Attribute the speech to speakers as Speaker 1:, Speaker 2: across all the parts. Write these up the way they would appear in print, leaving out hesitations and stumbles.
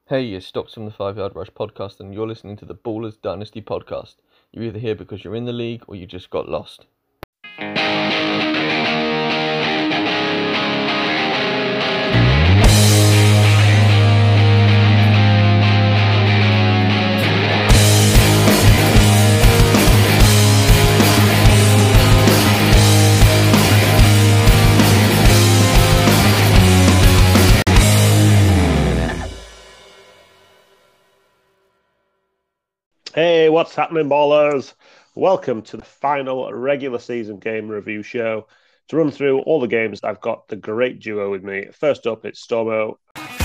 Speaker 1: Hey, it's Stocks from the 5 Yard Rush podcast, and you're listening to the Ballers Dynasty podcast. You're either here because you're in the league or you just got lost.
Speaker 2: Hey, what's happening, ballers? Welcome to the final regular season game review show. To run through all the games, I've got the great duo with me. First up, it's Stormo.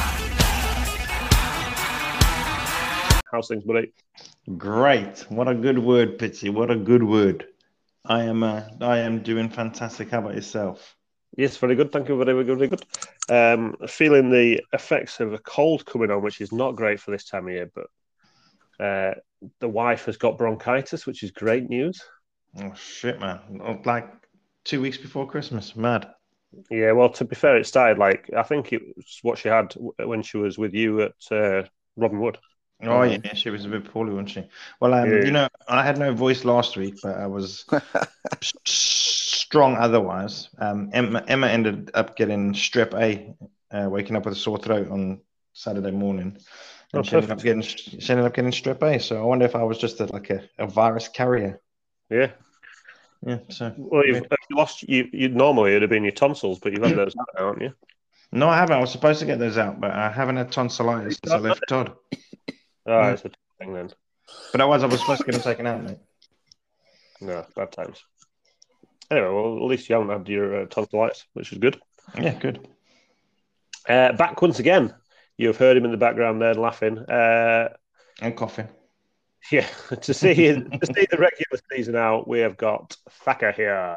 Speaker 2: How's things, buddy?
Speaker 3: Great. What a good word, Pitsy. What a good word. I am doing fantastic. How about yourself?
Speaker 2: Yes, very good. Thank you. Very good. Very good. Feeling the effects of a cold coming on, which is not great for this time of year, but the wife has got bronchitis, which is great news.
Speaker 3: Oh, shit, man. Like 2 weeks before Christmas. Mad.
Speaker 2: Yeah, well, to be fair, it started I think it was what she had when she was with you at Robin Wood.
Speaker 3: Oh, yeah. She was a bit poorly, wasn't she? Well,
Speaker 2: Yeah.
Speaker 3: I had no voice last week, but I was strong otherwise. Emma ended up getting strep A, waking up with a sore throat on Saturday morning. And she ended up getting strep A. So I wonder if I was just a virus carrier.
Speaker 2: Yeah.
Speaker 3: Yeah. So
Speaker 2: Well, you've lost. You normally it'd have been your tonsils, but you've had those out, haven't you?
Speaker 3: no, I haven't. I was supposed to get those out, but I haven't had tonsillitis since I left Todd.
Speaker 2: Oh, it's a thing then.
Speaker 3: But I was supposed to get them taken out, mate.
Speaker 2: No, bad times. Anyway, well, at least you haven't had your tonsillitis, which is good.
Speaker 3: Yeah, good.
Speaker 2: Back once again. You've heard him in the background there laughing.
Speaker 3: And coughing.
Speaker 2: Yeah, to see the regular season out, we have got Thacker here.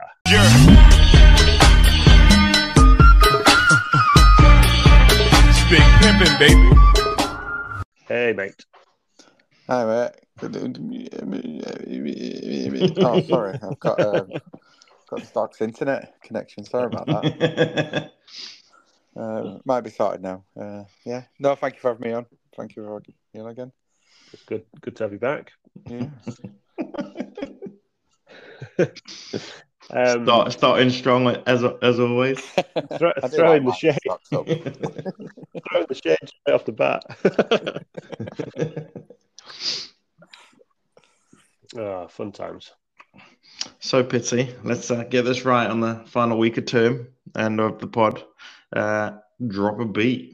Speaker 4: Big pimpin', baby.
Speaker 2: Hey, mate.
Speaker 5: Hi, mate. Oh, sorry. I've got Stock's internet connection. Sorry about that. Might be sorted now. Yeah. No, thank you for having me on. Thank you for having me on again.
Speaker 2: It's good to have you back.
Speaker 5: Yeah.
Speaker 3: Starting strong as always.
Speaker 2: Throwing the shade. Throwing the shade straight off the bat. Fun times.
Speaker 3: So, Pitsy, let's get this right on the final week of term and of the pod. Drop a beat.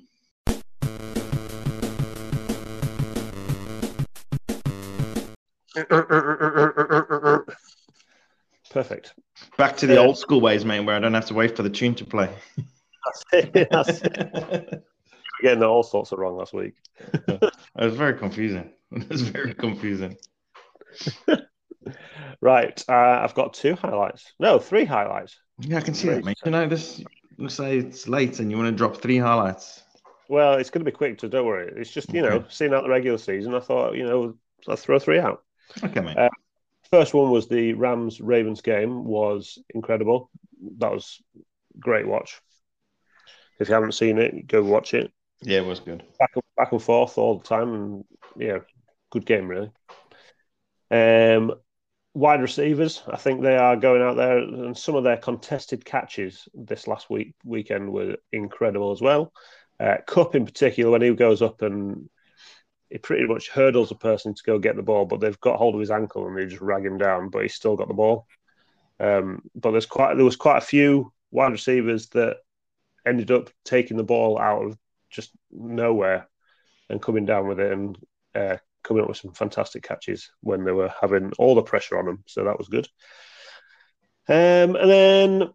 Speaker 2: Perfect.
Speaker 3: Back to the old school ways, mate, where I don't have to wait for the tune to play.
Speaker 2: That's it. Getting all sorts of wrong last week.
Speaker 3: It was very confusing.
Speaker 2: Right. I've got 2 highlights. No, 3 highlights.
Speaker 3: Yeah, I can see that, mate. You know, let's say it's late and you want to drop 3 highlights.
Speaker 2: Well, it's going to be quick, so don't worry. It's just, seeing out the regular season, I thought, let's throw 3 out.
Speaker 3: Okay, mate.
Speaker 2: First one was the Rams-Ravens game, was incredible. That was a great watch. If you haven't seen it, go watch it.
Speaker 3: Yeah, it was good.
Speaker 2: Back and forth all the time, and yeah, good game, really. Wide receivers, I think they are going out there, and some of their contested catches this last weekend were incredible as well. Kupp in particular, when he goes up and he pretty much hurdles a person to go get the ball, but they've got hold of his ankle and they just rag him down, but he's still got the ball. But there was quite a few wide receivers that ended up taking the ball out of just nowhere and coming down with it and coming up with some fantastic catches when they were having all the pressure on them. So that was good. And then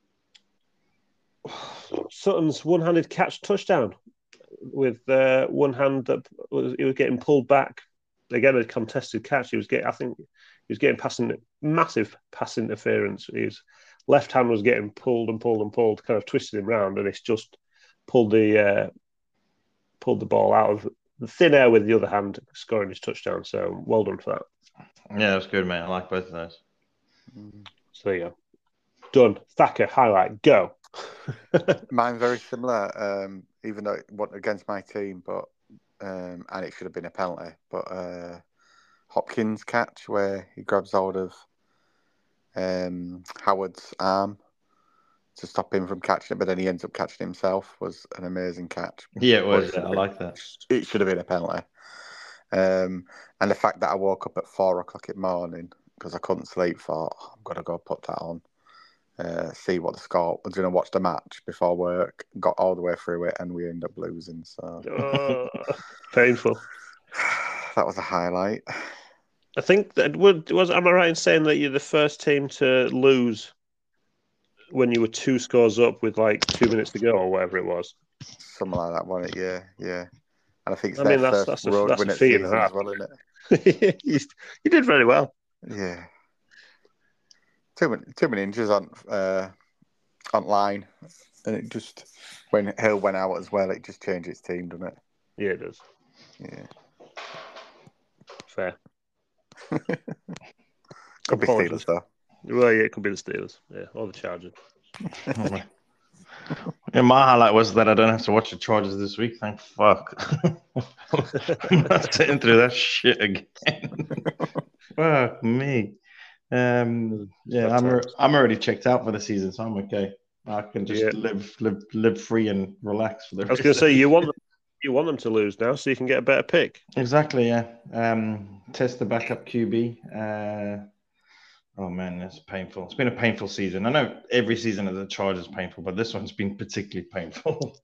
Speaker 2: Sutton's one-handed catch touchdown with one hand that he was getting pulled back. Again, a contested catch. He was getting massive pass interference. His left hand was getting pulled, kind of twisted him round, and it's just pulled the ball out of the thin air with the other hand, scoring his touchdown. So well done for that.
Speaker 3: Yeah, that was good, mate. I like both of those.
Speaker 2: So there you go. Done. Thacker, highlight, go.
Speaker 5: Mine's very similar, even though it wasn't against my team, but and it should have been a penalty. But Hopkins' catch where he grabs hold of Howard's arm to stop him from catching it, but then he ends up catching himself was an amazing catch.
Speaker 3: Yeah, it was. I like that.
Speaker 5: It should have been a penalty. And the fact that I woke up at 4 o'clock in the morning because I couldn't sleep, thought, I'm going to go put that on, see what the score. I was going to watch the match before work, got all the way through it, and we ended up losing. So
Speaker 2: Painful.
Speaker 5: That was a highlight.
Speaker 2: I think that am I right in saying that you're the first team to lose when you were 2 scores up with like 2 minutes to go or whatever it was?
Speaker 5: Something like that, wasn't it? Yeah. And I think it's
Speaker 2: that's a feat and a half,
Speaker 5: as well, isn't
Speaker 2: it? You did very well.
Speaker 5: Yeah. Too many injuries on line, and it just when Hill went out as well, it just changed its team, doesn't it?
Speaker 2: Yeah, it does.
Speaker 5: Yeah.
Speaker 2: Fair.
Speaker 5: Could be Steelers though.
Speaker 2: Well, yeah, it could be the Steelers. Yeah, or the Chargers.
Speaker 3: And my highlight was that I don't have to watch the Chargers this week. Thank fuck. I'm not sitting through that shit again. Fuck me. Yeah, I'm already checked out for the season, so I'm okay. I can just live free and relax for the rest.
Speaker 2: I was going to say you want them to lose now, so you can get a better pick.
Speaker 3: Exactly. Yeah. Test the backup QB. Oh man, that's painful. It's been a painful season. I know every season of the Chargers is painful, but this one's been particularly painful.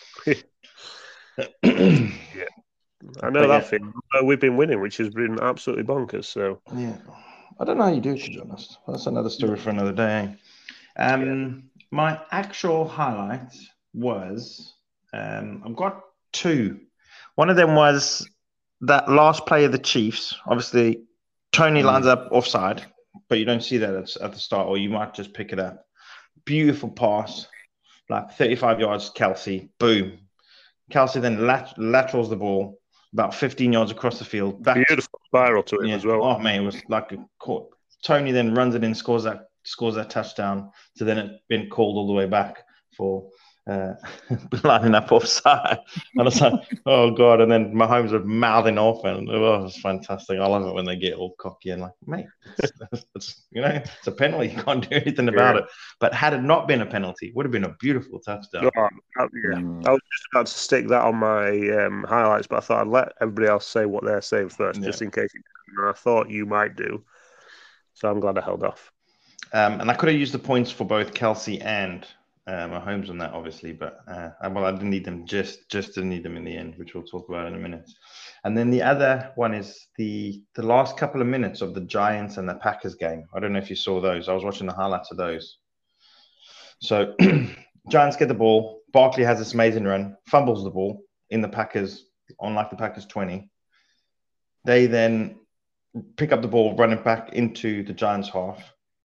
Speaker 2: Yeah, I know that thing. We've been winning, which has been absolutely bonkers. So
Speaker 3: yeah, I don't know how you do it, to be honest. That's another story for another day. My actual highlight was I've got 2. One of them was that last play of the Chiefs. Obviously, Tony lines up offside, but you don't see that at the start, or you might just pick it up. Beautiful pass, like 35 yards, Kelsey, boom. Kelsey then laterals the ball about 15 yards across the field.
Speaker 2: Beautiful spiral to it as well.
Speaker 3: Oh, man, it was like a court. Tony then runs it in, scores that touchdown, to then it been called all the way back for lining up offside. And I was like, oh God. And then Mahomes was mouthing off, and it was fantastic. I love it when they get all cocky and like, mate, it's a penalty. You can't do anything about it. But had it not been a penalty, it would have been a beautiful touchdown.
Speaker 2: I was just about to stick that on my highlights, but I thought I'd let everybody else say what they're saying first, just in case. And I thought you might do. So I'm glad I held off.
Speaker 3: And I could have used the points for both Kelsey and Mahomes on that, obviously, but I didn't need them. Just didn't need them in the end, which we'll talk about in a minute. And then the other one is the last couple of minutes of the Giants and the Packers game. I don't know if you saw those. I was watching the highlights of those. So Giants get the ball. Barkley has this amazing run, fumbles the ball in the Packers, on like the Packers 20. They then pick up the ball, run it back into the Giants half.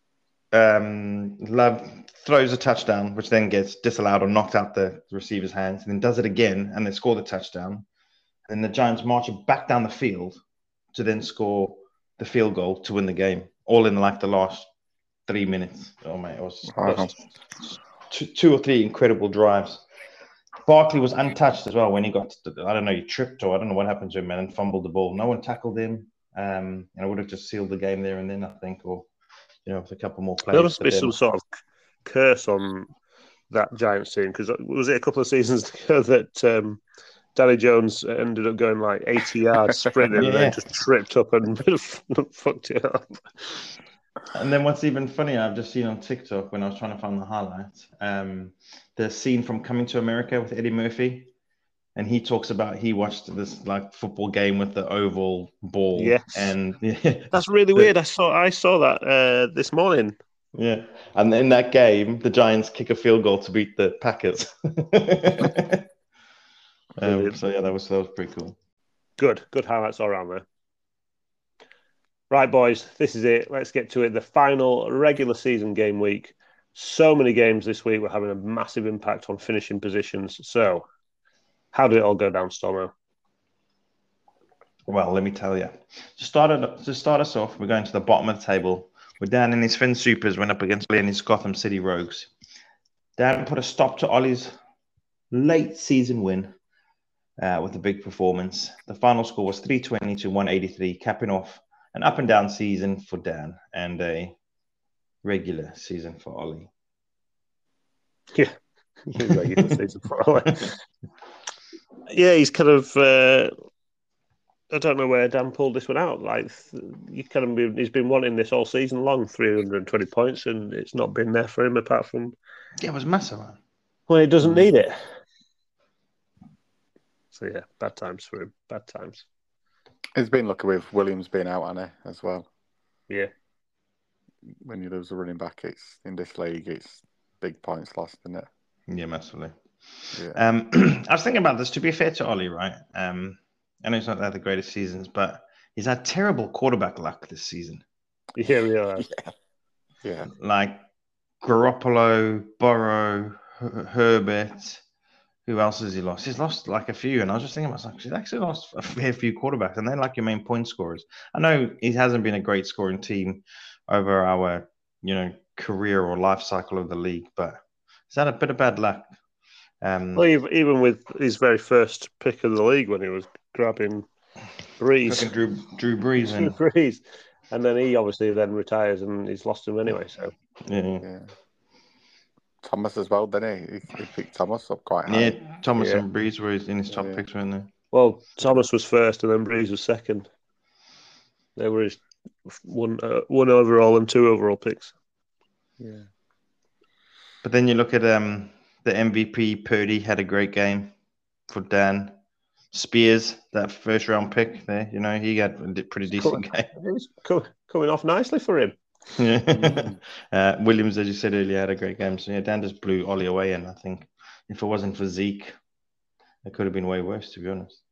Speaker 3: Love throws a touchdown, which then gets disallowed or knocked out the receiver's hands, and then does it again, and they score the touchdown. And the Giants march it back down the field to then score the field goal to win the game, all in like the last 3 minutes. Oh man, it was two or three incredible drives. Barkley was untouched as well when he got he tripped, or I don't know what happened to him, and fumbled the ball. No one tackled him, and it would have just sealed the game there and then, I think, or with a couple more plays.
Speaker 2: There must be some sort of curse on that Giants team, because was it a couple of seasons ago that Danny Jones ended up going like 80 yards sprinting and then just tripped up and fucked it up.
Speaker 3: And then what's even funnier, I've just seen on TikTok when I was trying to find the highlights, the scene from Coming to America with Eddie Murphy. And he talks about he watched this like football game with the oval ball.
Speaker 2: Yes.
Speaker 3: And
Speaker 2: that's really weird. I saw that this morning.
Speaker 3: Yeah. And in that game, the Giants kick a field goal to beat the Packers. So yeah, that was pretty cool.
Speaker 2: Good highlights all around there. Right, boys, this is it. Let's get to it. The final regular season game week. So many games this week. We're having a massive impact on finishing positions. So, how did it all go down, Stormo?
Speaker 3: Well, let me tell you. To start us off, we're going to the bottom of the table. We're Dan and his Finn Supers went up against Lee and his Gotham City Rogues. Dan put a stop to Ollie's late season win with a big performance. The final score was 320 to 183, capping off an up and down season for Dan and a regular season for Ollie.
Speaker 2: Yeah, regular season for Ollie. Yeah, he's kind of. I don't know where Dan pulled this one out. Like, he's been wanting this all season long, 320 points, and it's not been there for him apart from.
Speaker 3: Yeah, it was massive, man.
Speaker 2: When he doesn't need it. So yeah, bad times for him. Bad times.
Speaker 5: He's been lucky with Williams being out, hasn't he, as well?
Speaker 2: Yeah.
Speaker 5: When you lose a running back, it's in this league, it's big points lost, isn't it?
Speaker 3: Yeah, massively.
Speaker 5: Yeah.
Speaker 3: I was thinking about this. To be fair to Ollie, right? I know he's not had the greatest seasons, but he's had terrible quarterback luck this season.
Speaker 2: Yeah, we are.
Speaker 5: Yeah.
Speaker 3: Like Garoppolo, Burrow, Herbert. Who else has he lost? He's lost like a few, and I was just thinking about he's actually lost a fair few quarterbacks, and they're like your main point scorers. I know he hasn't been a great scoring team over our, career or life cycle of the league, but he's had a bit of bad luck.
Speaker 2: Well, even with his very first pick of the league when he was grabbing Breeze,
Speaker 3: Drew Brees,
Speaker 2: and then he obviously then retires and he's lost him anyway. So
Speaker 5: yeah. Thomas as well, didn't he? He picked Thomas up quite high.
Speaker 3: Yeah, Thomas and Breeze were in his top picks, weren't they?
Speaker 2: Well, Thomas was first and then Breeze was second. They were his one overall and 2 overall picks.
Speaker 5: Yeah.
Speaker 3: But then you look at the MVP, Purdy had a great game for Dan. Spears, that first round pick there, he had a pretty decent game.
Speaker 2: It was coming off nicely for him.
Speaker 3: Yeah. Williams, as you said earlier, had a great game. So yeah, Dan just blew Ollie away, and I think if it wasn't for Zeke, it could have been way worse, to be honest.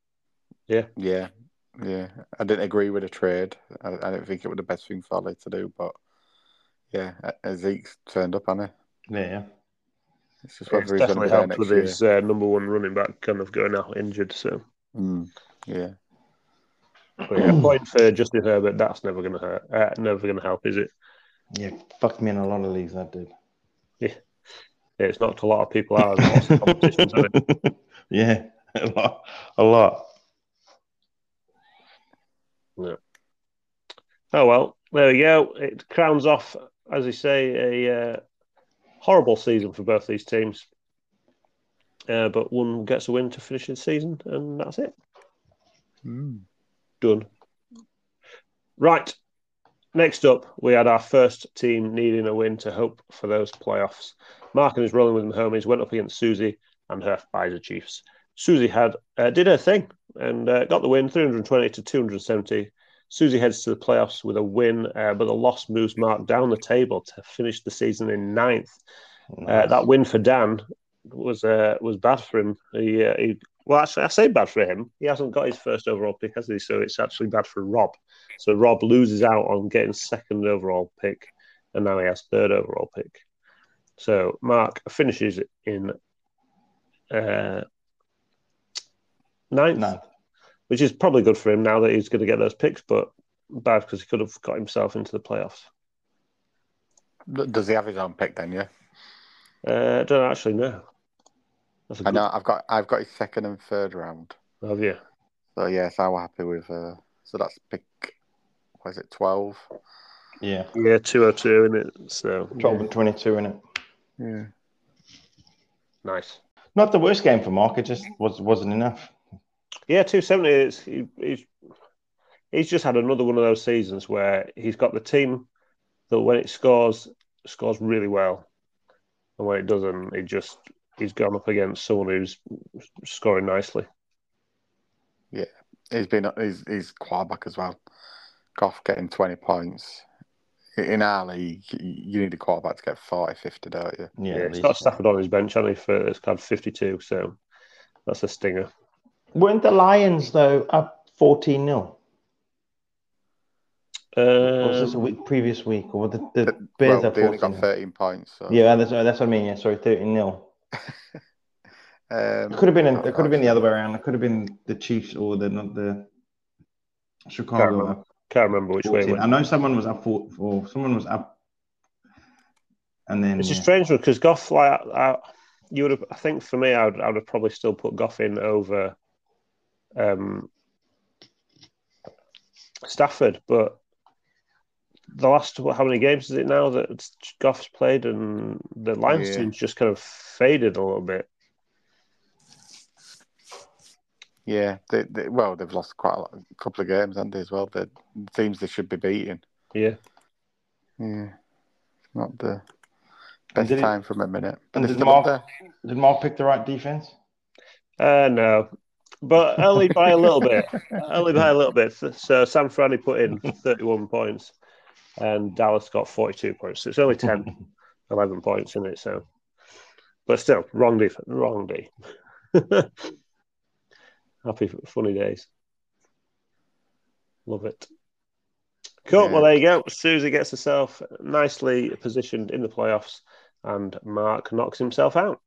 Speaker 5: Yeah. I didn't agree with the trade. I didn't think it was the best thing for Ollie to do, but yeah, Zeke's turned up, hasn't he?
Speaker 3: Yeah.
Speaker 5: It's just whether
Speaker 2: it's definitely helped with his number one running back kind of going out injured. So
Speaker 5: yeah.
Speaker 2: But yeah, point for Justin Herbert, that's never going to hurt. Never going to help, is it?
Speaker 3: Yeah, fucked me in a lot of leagues, that did.
Speaker 2: Yeah, it's knocked a lot of people out of lots of competitions, hasn't it?
Speaker 3: Yeah, a lot.
Speaker 2: Yeah. Oh well, there we go. It crowns off, as you say, a horrible season for both these teams. But one gets a win to finish the season, and that's it. Done. Right. Next up, we had our first team needing a win to hope for those playoffs. Mark and his rolling with the homies went up against Susie and her Pfizer Chiefs. Susie did her thing and got the win, 320 to 270. Susie heads to the playoffs with a win, but the loss moves Mark down the table to finish the season in 9th. Nice. That win for Dan was bad for him. Well, actually, I say bad for him. He hasn't got his first overall pick, has he? So it's actually bad for Rob. So Rob loses out on getting second overall pick, and now he has third overall pick. So Mark finishes in 9th, which is probably good for him now that he's going to get those picks, but bad because he could have got himself into the playoffs.
Speaker 5: Does he have his own pick then, yeah?
Speaker 2: I don't actually know.
Speaker 5: I know I've got his second and third round.
Speaker 2: Have you?
Speaker 5: So yes, I'm happy with. So that's pick. What is it? 12.
Speaker 3: Yeah.
Speaker 2: Yeah, 202 in it. So
Speaker 3: 12 and 22 in it.
Speaker 5: Yeah.
Speaker 2: Nice.
Speaker 3: Not the worst game for Mark. It just wasn't enough.
Speaker 2: Yeah, 270. He's just had another one of those seasons where he's got the team that when it scores really well, and when it doesn't, he's gone up against someone who's scoring nicely.
Speaker 5: Yeah, he's quarterback as well. Goff getting 20 points. In our league, you need a quarterback to get 40, 50, don't you?
Speaker 2: Yeah, he's got Stafford on his bench, hasn't he? It's got 52, so that's a stinger.
Speaker 3: Weren't the Lions, though, up 14-0? Or was this previous week? Or the Bears up 14?
Speaker 5: They only got 13 points. So.
Speaker 3: Yeah, that's what I mean. Yeah, sorry, 13-0. It could have been the other way around. It could have been the Chiefs or the Chicago.
Speaker 2: Can't remember which 14. Way it went.
Speaker 3: I know someone was up someone was up, and then
Speaker 2: it's a strange one because Goff you would have. I think for me, I would have probably still put Goff in over Stafford, but the last how many games is it now that Goff's played, and the Lions team's just kind of faded a little bit.
Speaker 5: Yeah, they've lost quite a couple of games, haven't they, as well? The teams they should be beating.
Speaker 2: Yeah.
Speaker 5: Not the best time from a minute. But
Speaker 3: did Mark pick the right defense?
Speaker 2: No, but only by a little bit. So Sam Franny put in 31 points, and Dallas got 42 points. So it's only 11 points in it. So, but still, wrong D. Happy funny days. Love it. Cool. Yeah. Well, there you go. Susie gets herself nicely positioned in the playoffs, and Mark knocks himself out.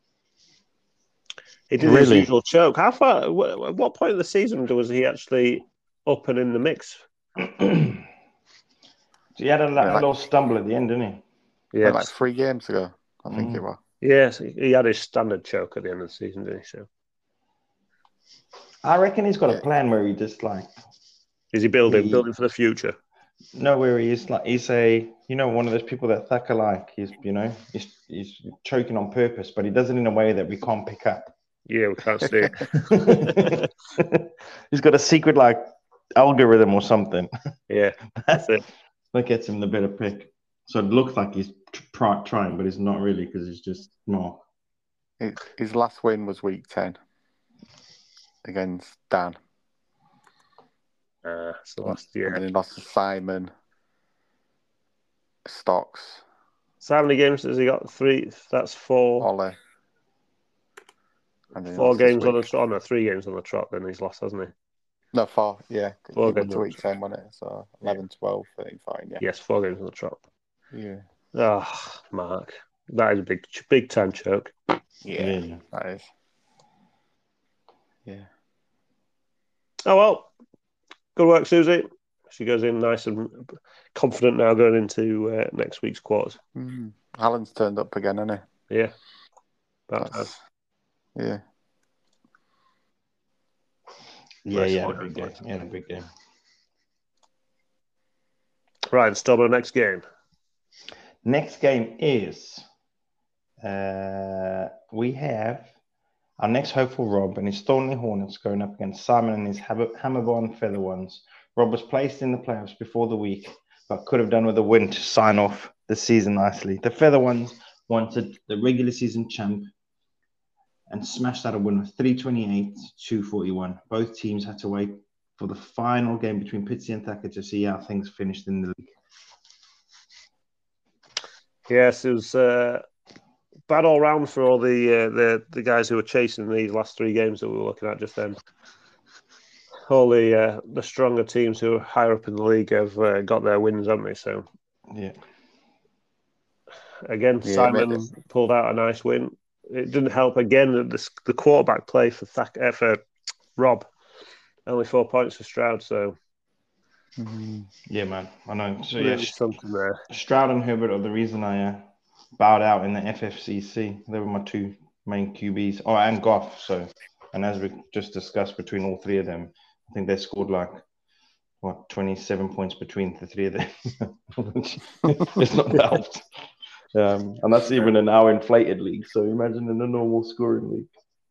Speaker 2: He did his usual choke. How far? At what point of the season was he actually up and in the mix?
Speaker 3: He had a little stumble at the end, didn't
Speaker 5: he? Yeah, like 3 games ago, I think it was.
Speaker 2: Yes, he had his standard choke at the end of the season, didn't he? So,
Speaker 3: I reckon he's got a plan where he just like.
Speaker 2: Is he building for the future?
Speaker 3: No, where he's one of those people that Thacker like. He's choking on purpose, but he does it in a way that we can't pick up.
Speaker 2: Yeah, we can't see it.
Speaker 3: He's got a secret algorithm or something.
Speaker 2: Yeah, that's it.
Speaker 3: That gets him the better pick. So it looks like he's trying, but he's not really because he's just Mark.
Speaker 5: His last win was week 10 against Dan.
Speaker 2: So last year.
Speaker 5: And then he lost to Simon Stocks.
Speaker 2: So how many games has he got? 3. That's 4.
Speaker 5: Ollie.
Speaker 2: 4 games on the trot. Oh, no, 3 games on the trot. Then he's lost, hasn't he?
Speaker 5: No, 4. Yeah,
Speaker 2: 4 games
Speaker 5: to week 10, wasn't it? So 11, 12, 13, fine. Yeah.
Speaker 2: Yes, 4 games on the trot.
Speaker 5: Yeah.
Speaker 2: Oh, Mark, that is a big time choke.
Speaker 5: Yeah, that is. Yeah.
Speaker 2: Oh well. Good work, Susie. She goes in nice and confident now going into next week's quarters.
Speaker 5: Alan's turned up again, hasn't
Speaker 2: he? Yeah.
Speaker 5: Yeah.
Speaker 3: Yeah, he had a big game.
Speaker 2: Right, let's start our next game.
Speaker 3: Next game is we have our next hopeful Rob and his Thornley Hornets going up against Simon and his Hammerborn Feather Ones. Rob was placed in the playoffs before the week, but could have done with a win to sign off the season nicely. The Feather Ones wanted the regular season champ and smashed out a win of 328-241. Both teams had to wait for the final game between Pitsy and Thacker to see how things finished in the league.
Speaker 2: Yes, it was bad all round for all the guys who were chasing these last 3 games that we were looking at just then. All the stronger teams who are higher up in the league have got their wins, haven't they? So,
Speaker 3: yeah.
Speaker 2: Again, Simon pulled out a nice win. It didn't help again that the quarterback play for Rob. Only 4 points for Stroud, so.
Speaker 3: Yeah, man, I know. So
Speaker 2: something there.
Speaker 3: Stroud and Herbert are the reason I bowed out in the FFCC. They were my 2 main QBs. Oh, and Goff. So, and as we just discussed between all 3 of them, I think they scored 27 points between the 3 of them. It's not helped. And that's even in our inflated league. So imagine in a normal scoring league.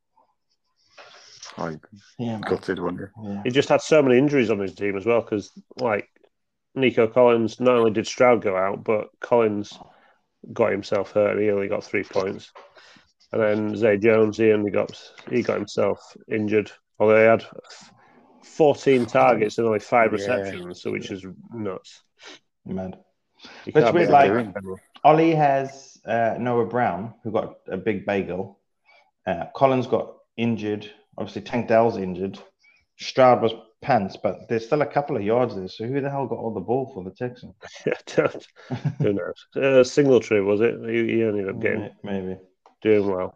Speaker 5: Gutted, wonder.
Speaker 2: He just had so many injuries on his team as well because, Nico Collins, not only did Stroud go out, but Collins got himself hurt and he only got 3 points. And then Zay Jones, he got himself injured. Although he had 14 targets and only 5 receptions, so which is nuts.
Speaker 3: Mad. It's weird, Ollie has Noah Brown, who got a big bagel. Collins got injured. Obviously, Tank Dell's injured. Stroud was pants, but there's still a couple of yards there. So who the hell got all the ball for the Texans?
Speaker 2: Who knows? Singletary, was it? He ended up getting
Speaker 3: maybe
Speaker 2: doing well.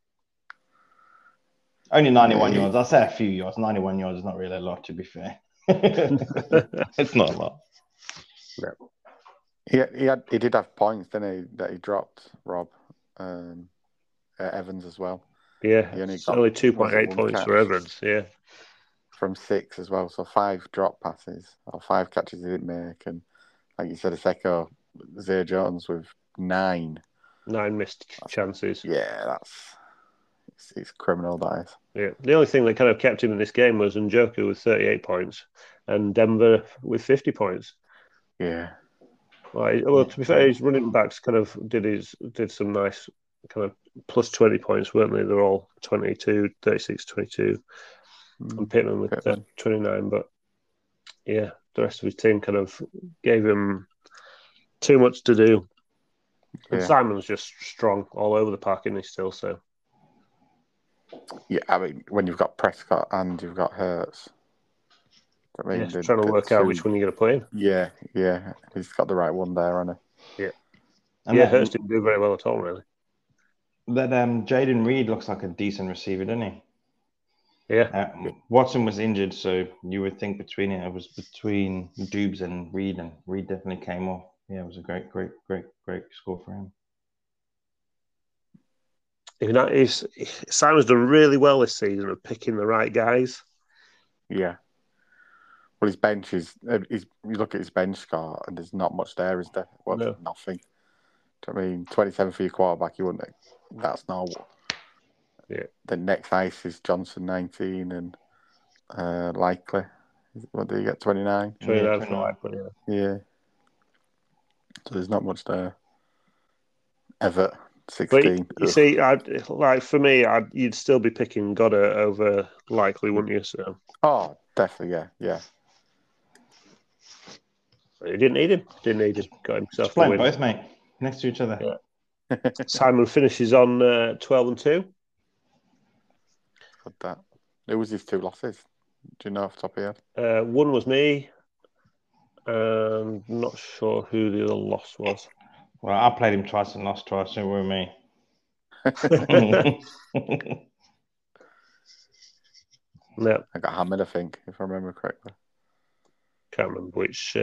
Speaker 3: Only 91 yards. I'll say a few yards. 91 yards is not really a lot, to be fair. It's not a lot.
Speaker 5: No. He did have points, didn't he, that he dropped, Rob. Evans as well.
Speaker 2: Yeah,
Speaker 5: He
Speaker 2: it's only 2.8 points
Speaker 5: catch
Speaker 2: for Evans. Yeah,
Speaker 5: from 6 as well. So 5 drop passes or 5 catches he didn't make, and like you said a second ago, Zay Jones with 9
Speaker 2: missed chances.
Speaker 5: Yeah, it's criminal, that is.
Speaker 2: Yeah, the only thing that kind of kept him in this game was Njoku with 38 points and Denver with 50 points.
Speaker 5: Yeah.
Speaker 2: Well, to be fair, his running backs kind of did some nice kind of plus 20 points, weren't they? They're all 22, 36, 22. And Pittman with 29. But yeah, the rest of his team kind of gave him too much to do. And Simon's just strong all over the park, isn't he, still? So.
Speaker 5: Yeah, I mean, when you've got Prescott and you've got Hurts. I mean,
Speaker 2: trying to work out which one you're going to put in.
Speaker 5: Yeah. He's got the right one there, hasn't he?
Speaker 2: Yeah. And Hurts didn't do very well at all, really.
Speaker 3: That Jaden Reed looks like a decent receiver, doesn't he?
Speaker 2: Yeah.
Speaker 3: Watson was injured, so you would think it was between Dubes and Reed definitely came off. Yeah, it was a great score for him.
Speaker 2: Simon's done really well this season of picking the right guys.
Speaker 5: Yeah. Well, his bench is. You look at his bench score, and there's not much there, is there? Well,
Speaker 2: no.
Speaker 5: Nothing. I mean, 27 for your quarterback, you wouldn't. That's not.
Speaker 2: Yeah.
Speaker 5: The next ice is Johnson 19 and Likely. What do you get? 29.
Speaker 2: 29 for Likely.
Speaker 5: Yeah. So there's not much there. Everett 16.
Speaker 2: But you see, for me, you'd still be picking Goddard over Likely, wouldn't you? So.
Speaker 5: Oh, definitely, yeah.
Speaker 2: But he didn't need him. Got himself
Speaker 3: to win. Both, mate, next to each other.
Speaker 2: Yeah. Simon finishes on 12-2.
Speaker 5: Good that. Who was his 2 losses? Do you know off the top of your head?
Speaker 2: One was me. Not sure who the other loss was.
Speaker 3: Well, I played him twice and lost twice, so it were me.
Speaker 2: No.
Speaker 5: I got hammered, I think, if I remember correctly.
Speaker 2: Can't remember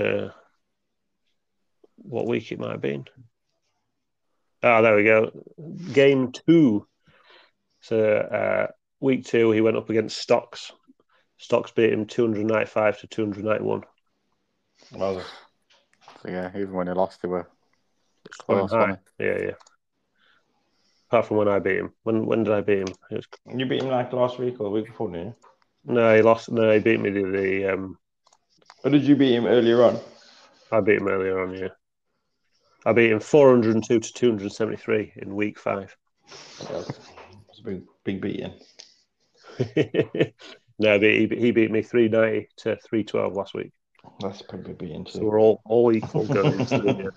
Speaker 2: what week it might have been. There we go. Game 2. So week 2, he went up against Stocks. Stocks beat him 295 to 291.
Speaker 5: Well, so yeah, even when he lost, they were close.
Speaker 2: Yeah. Apart from when I beat him. When did I beat him?
Speaker 3: You beat him like last week or the week before, didn't you?
Speaker 2: No, he lost. No, he beat me
Speaker 3: Or did you beat him earlier on?
Speaker 2: I beat him earlier on, yeah. I beat him 402 to 273 in week 5.
Speaker 3: That's a big beating.
Speaker 2: No, he beat me 390 to 312 last week.
Speaker 3: That's a pretty big beating too.
Speaker 2: So we're all equal going into the year.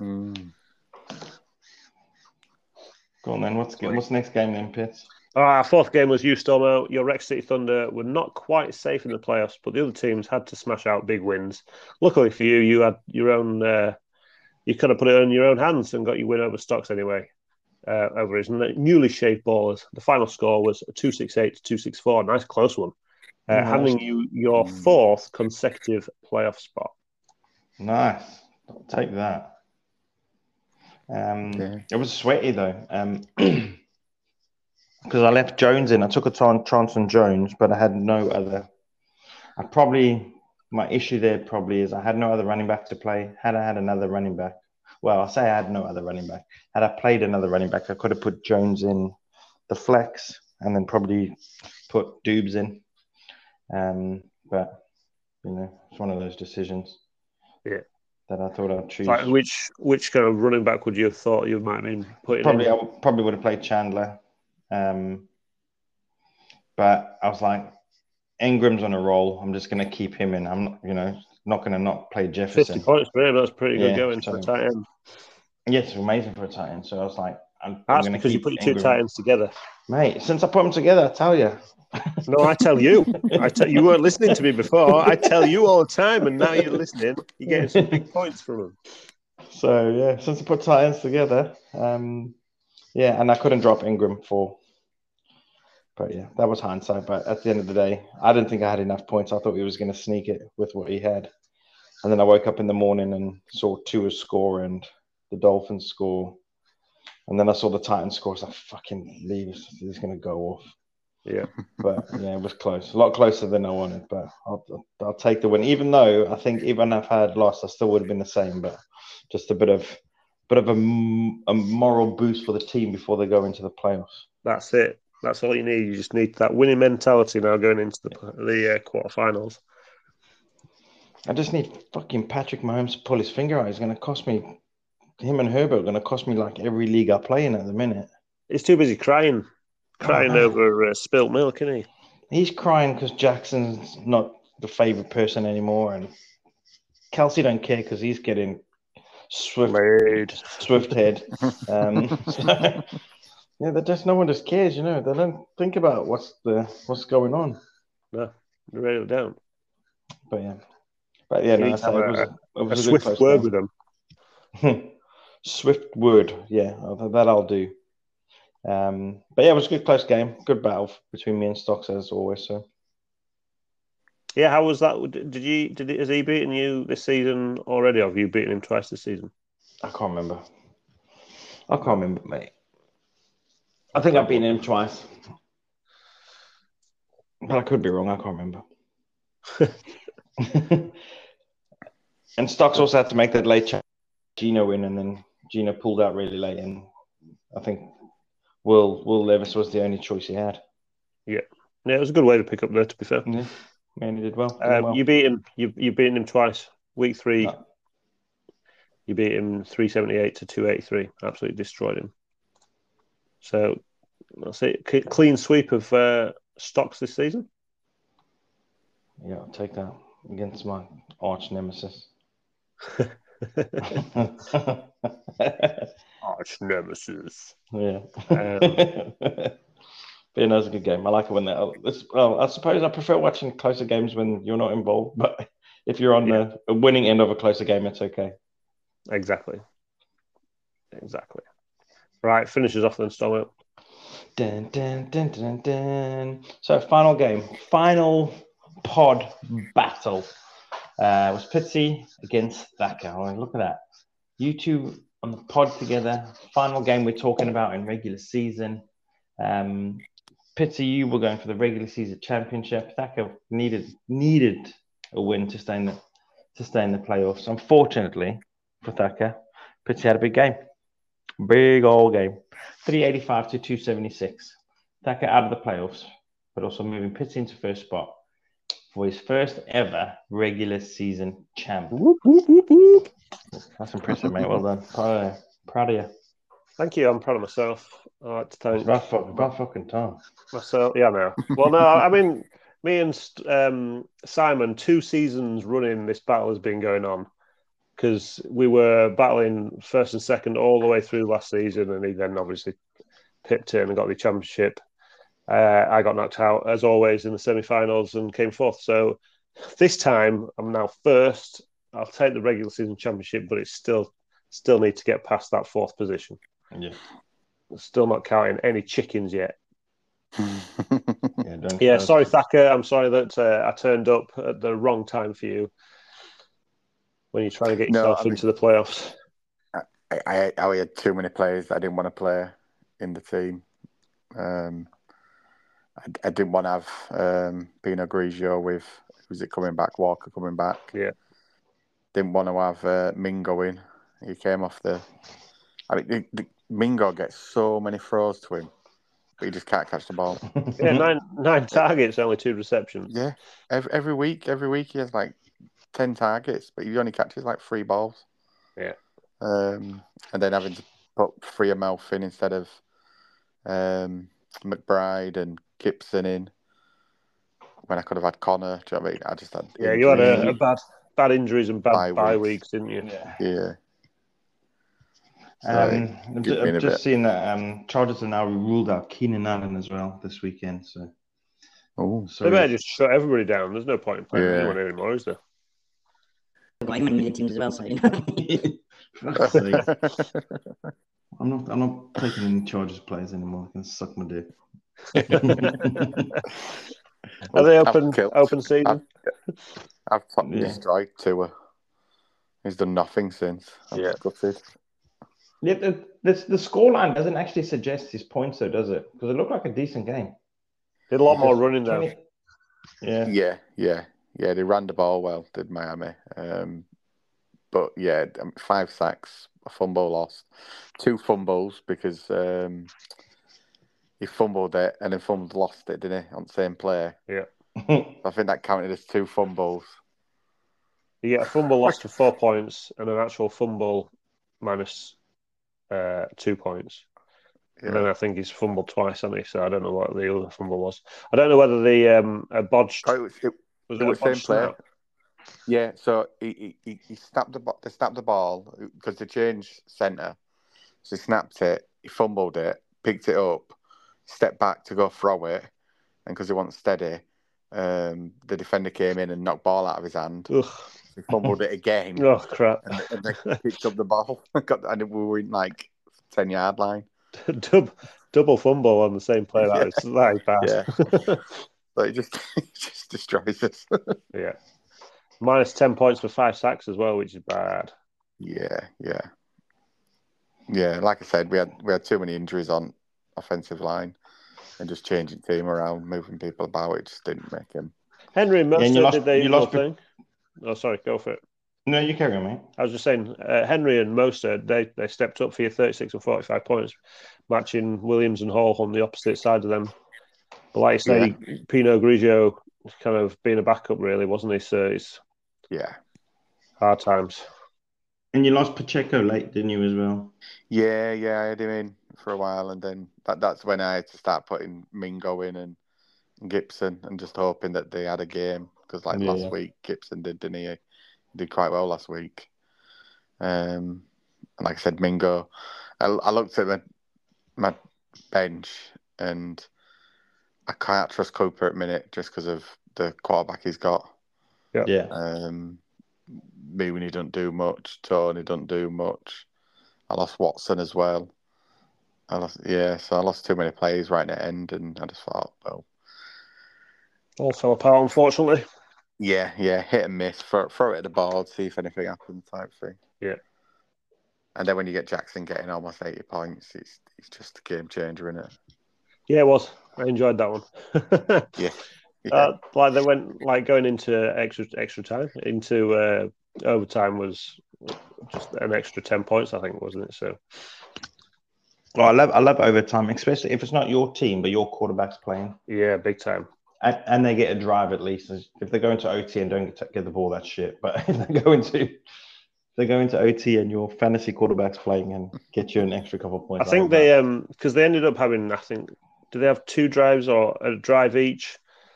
Speaker 3: Go on then. What's the next game then, Pitts?
Speaker 2: Our 4th game was Stormo. Your Rex City Thunder were not quite safe in the playoffs, but the other teams had to smash out big wins. Luckily for you, you had your own. You could have put it in your own hands and got your win over Stocks anyway. Over his newly shaved ballers. The final score was 268 to 264. Nice close one. Handing you your 4th consecutive playoff spot.
Speaker 3: Nice. I'll take that. It was sweaty though. Because I left Jones in. I took a chance on Jones, but I had no other. My issue there probably is I had no other running back to play. Had I had another running back, well, I say I had no other running back. Had I played another running back, I could have put Jones in the flex and then probably put Dubes in. But it's one of those decisions.
Speaker 2: Yeah.
Speaker 3: That I thought I'd choose.
Speaker 2: Like which kind of running back would you have thought you might have been putting in?
Speaker 3: I probably would have played Chandler. But I was like, Ingram's on a roll. I'm just going to keep him in. I'm not going to not play Jefferson.
Speaker 2: 50 points for him. That's pretty good going for a tight end.
Speaker 3: Yeah, it's amazing for a tight end. So I was like,
Speaker 2: that's because you put your 2 tight ends together.
Speaker 3: Mate, since I put them together, I tell you.
Speaker 2: No, I tell you. You weren't listening to me before. I tell you all the time, and now you're listening. You're getting some big points from them.
Speaker 3: So, yeah, since I put tight ends together, and I couldn't drop Ingram for. But, yeah, that was hindsight. But at the end of the day, I didn't think I had enough points. I thought he was going to sneak it with what he had. And then I woke up in the morning and saw Tua score and the Dolphins score. And then I saw the Titans score. I was like, fucking leave. He's going to go off.
Speaker 2: Yeah.
Speaker 3: But yeah, it was close. A lot closer than I wanted. But I'll take the win. Even though I think even if I had lost, I still would have been the same. But just a bit of a moral boost for the team before they go into the playoffs.
Speaker 2: That's it. That's all you need. You just need that winning mentality now going into the quarterfinals.
Speaker 3: I just need fucking Patrick Mahomes to pull his finger out. He's going to cost me. Him and Herbert are going to cost me like every league I play in at the minute.
Speaker 2: He's too busy crying over spilt milk, isn't he?
Speaker 3: He's crying because Jackson's not the favourite person anymore, and Kelsey don't care because he's getting swift head. Yeah, no one just cares, They don't think about what's going on.
Speaker 2: No, they really don't.
Speaker 3: But yeah, no, it was a
Speaker 2: swift word with them.
Speaker 3: Swift word, yeah, that I'll do. But yeah, it was a good close game, good battle between me and Stocks as always. So
Speaker 2: yeah, how was that? Has he beaten you this season already? Or have you beaten him twice this season?
Speaker 3: I can't remember, mate. I think I've beaten him twice, but I could be wrong. I can't remember. And Stocks also had to make that late Gino win, and then Gino pulled out really late, and I think Will Levis was the only choice he had. Yeah,
Speaker 2: it was a good way to pick up there. To be fair,
Speaker 3: yeah, man, he did well.
Speaker 2: You beat him. You beaten him twice. Week 3, you beat him 378 to 283. Absolutely destroyed him. So that's it. Clean sweep of Stocks this season.
Speaker 3: Yeah, I'll take that against my arch nemesis.
Speaker 2: Arch nemesis.
Speaker 3: Yeah. But it was a good game. I like it when I suppose I prefer watching closer games when you're not involved, but if you're on the winning end of a closer game, it's okay.
Speaker 2: Exactly. Right, finishes off then, Stormo.
Speaker 3: Dun, dun, dun, dun, dun. So final game, final pod battle. Was Pitsy against Thacker. Oh, look at that. You two on the pod together. Final game we're talking about in regular season. Pitsy, you were going for the regular season championship. Thacker needed a win to stay in the playoffs. Unfortunately for Thacker, Pitsy had a big game. Big old game. 385 to 276. Thacker out of the playoffs, but also moving Pitsy into first spot for his first ever regular season champ.
Speaker 2: Whoop, whoop, whoop, whoop.
Speaker 3: That's impressive, mate. Well done. Proud of you.
Speaker 2: Thank you. I'm proud of myself. I like to thank
Speaker 3: about fucking time.
Speaker 2: Myself. Yeah, no. Well, no, I mean, me and Simon, 2 seasons running, this battle has been going on because we were battling first and second all the way through last season, and he then obviously pipped it and got the championship. I got knocked out, as always, in the semi-finals and came fourth. So this time, I'm now first. I'll take the regular season championship, but it's still need to get past that 4th position.
Speaker 3: Yeah.
Speaker 2: Still not counting any chickens yet.
Speaker 3: Yeah,
Speaker 2: sorry, Thacker. I'm sorry that I turned up at the wrong time for you when you're trying to get yourself into the playoffs.
Speaker 5: I had too many players that I didn't want to play in the team. I didn't want to have Pinot Grigio with, who's it coming back? Walker coming back.
Speaker 2: Yeah.
Speaker 5: Didn't want to have Mingo in. He came off Mingo gets so many throws to him, but he just can't catch the ball.
Speaker 2: Yeah, 9 targets, only 2 receptions.
Speaker 5: Yeah. Every week he has like 10 targets, but he only catches like 3 balls.
Speaker 2: Yeah.
Speaker 5: And then having to put Freiermuth in instead of McBride and Gibson in when I could have had Connor. Do you know what I mean? I just had
Speaker 2: you had a bad injuries and bad bye weeks, didn't you?
Speaker 5: Yeah.
Speaker 3: I've just seen that Chargers have now ruled out Keenan Allen as well this weekend. So,
Speaker 2: they better just shut everybody down. There's no point in playing anyone anymore, is there?
Speaker 6: Like many teams as well, so
Speaker 3: I'm not taking any Chargers players anymore. I can suck my dick.
Speaker 2: Are they open season?
Speaker 5: I've destroyed Tua. He's done nothing since. I'm gutted.
Speaker 3: Yeah, the scoreline doesn't actually suggest his points, though, does it? Because it looked like a decent game.
Speaker 2: Did a lot more running, though.
Speaker 3: 20...
Speaker 5: Yeah. They ran the ball well, did Miami. But yeah, 5 sacks, a fumble lost, 2 fumbles because he fumbled it and then fumbled lost it, didn't he, on the same play?
Speaker 2: Yeah.
Speaker 5: I think that counted as 2 fumbles.
Speaker 2: Yeah, a fumble lost for 4 points and an actual fumble minus 2 points.
Speaker 5: Yeah.
Speaker 2: And then I think he's fumbled twice, hasn't he? So I don't know what the other fumble was. I don't know whether the bodged.
Speaker 5: Oh, it was the same play. Snap? Yeah, so he snapped they snapped the ball because they changed centre. So he snapped it, he fumbled it, picked it up, stepped back to go throw it, and because he wasn't steady, the defender came in and knocked ball out of his hand.
Speaker 2: Ugh.
Speaker 5: He fumbled it again.
Speaker 2: Oh crap!
Speaker 5: And they picked up the ball, and we were in like 10-yard line.
Speaker 2: Double fumble on the same play. That is bad.
Speaker 5: Yeah. But it just destroys us.
Speaker 2: Yeah. Minus 10 points for 5 sacks as well, which is bad.
Speaker 5: Yeah. Like I said, we had too many injuries on offensive line, and just changing team around, moving people about, it just didn't make him.
Speaker 2: Henry and Mostert did the usual thing. Oh, sorry, go for it.
Speaker 3: No, you carry on, mate.
Speaker 2: I was just saying, Henry and Mostert, they stepped up for your 36 and 45 points, matching Williams and Hall on the opposite side of them. But like you say, Pinot Grigio kind of being a backup, really, wasn't he? So it's hard times.
Speaker 3: And you lost Pacheco late, didn't you, as well?
Speaker 5: Yeah, I had him in for a while, and then that's when I had to start putting Mingo in and Gibson, and just hoping that they had a game, because last week Gibson didn't he? He did quite well last week. And like I said, Mingo, I looked at my bench, and I can't trust Cooper at the minute just because of the quarterback he's got.
Speaker 3: Yeah.
Speaker 5: Mooney don't do much. Tony don't do much. I lost Watson as well. So I lost too many plays right at the end, and I just thought, well,
Speaker 2: all fell apart, unfortunately.
Speaker 5: Yeah, hit and miss. Throw it at the board, see if anything happens, type thing.
Speaker 2: Yeah.
Speaker 5: And then when you get Jackson getting almost 80 points, it's just a game changer, isn't it?
Speaker 2: Yeah, it was. I enjoyed that one.
Speaker 5: Yeah.
Speaker 2: They went going into extra time, into overtime was just an extra 10 points, I think, wasn't it? So,
Speaker 3: well, I love overtime, especially if it's not your team but your quarterback's playing.
Speaker 2: Yeah, big time.
Speaker 3: And they get a drive at least. If they go into OT and don't get the ball, that's shit. But if they go into OT and your fantasy quarterback's playing and get you an extra couple of points.
Speaker 2: I think they because they ended up having, do they have 2 drives or a drive each?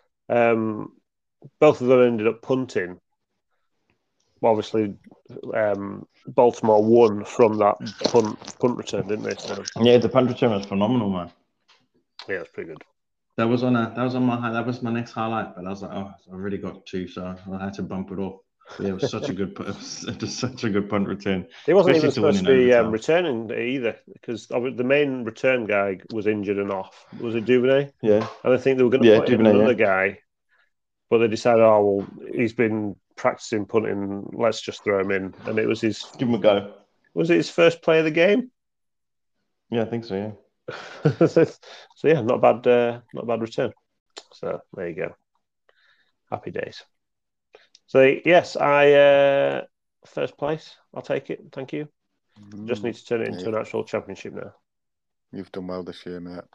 Speaker 2: Both of them ended up punting. Obviously, Baltimore won from that punt return, didn't they? So.
Speaker 3: Yeah, the punt return was phenomenal, man.
Speaker 2: Yeah, it's pretty good.
Speaker 3: That was my next highlight, but I was like, oh, I already got 2, so I had to bump it off. Yeah, it was such a good punt return.
Speaker 2: He wasn't even supposed to be returning either, because the main return guy was injured and off. Was it Duvernay?
Speaker 3: Yeah.
Speaker 2: And I think they were going to put in another guy, but they decided, oh, well, he's been practicing punting, let's just throw him in. And it was
Speaker 3: give him a go.
Speaker 2: Was it his first play of the game?
Speaker 3: Yeah, I think so, yeah.
Speaker 2: So yeah, not bad return. So there you go. Happy days. So yes, I first place. I'll take it. Thank you. Just need to turn it into an actual championship now.
Speaker 5: You've done well this year, mate.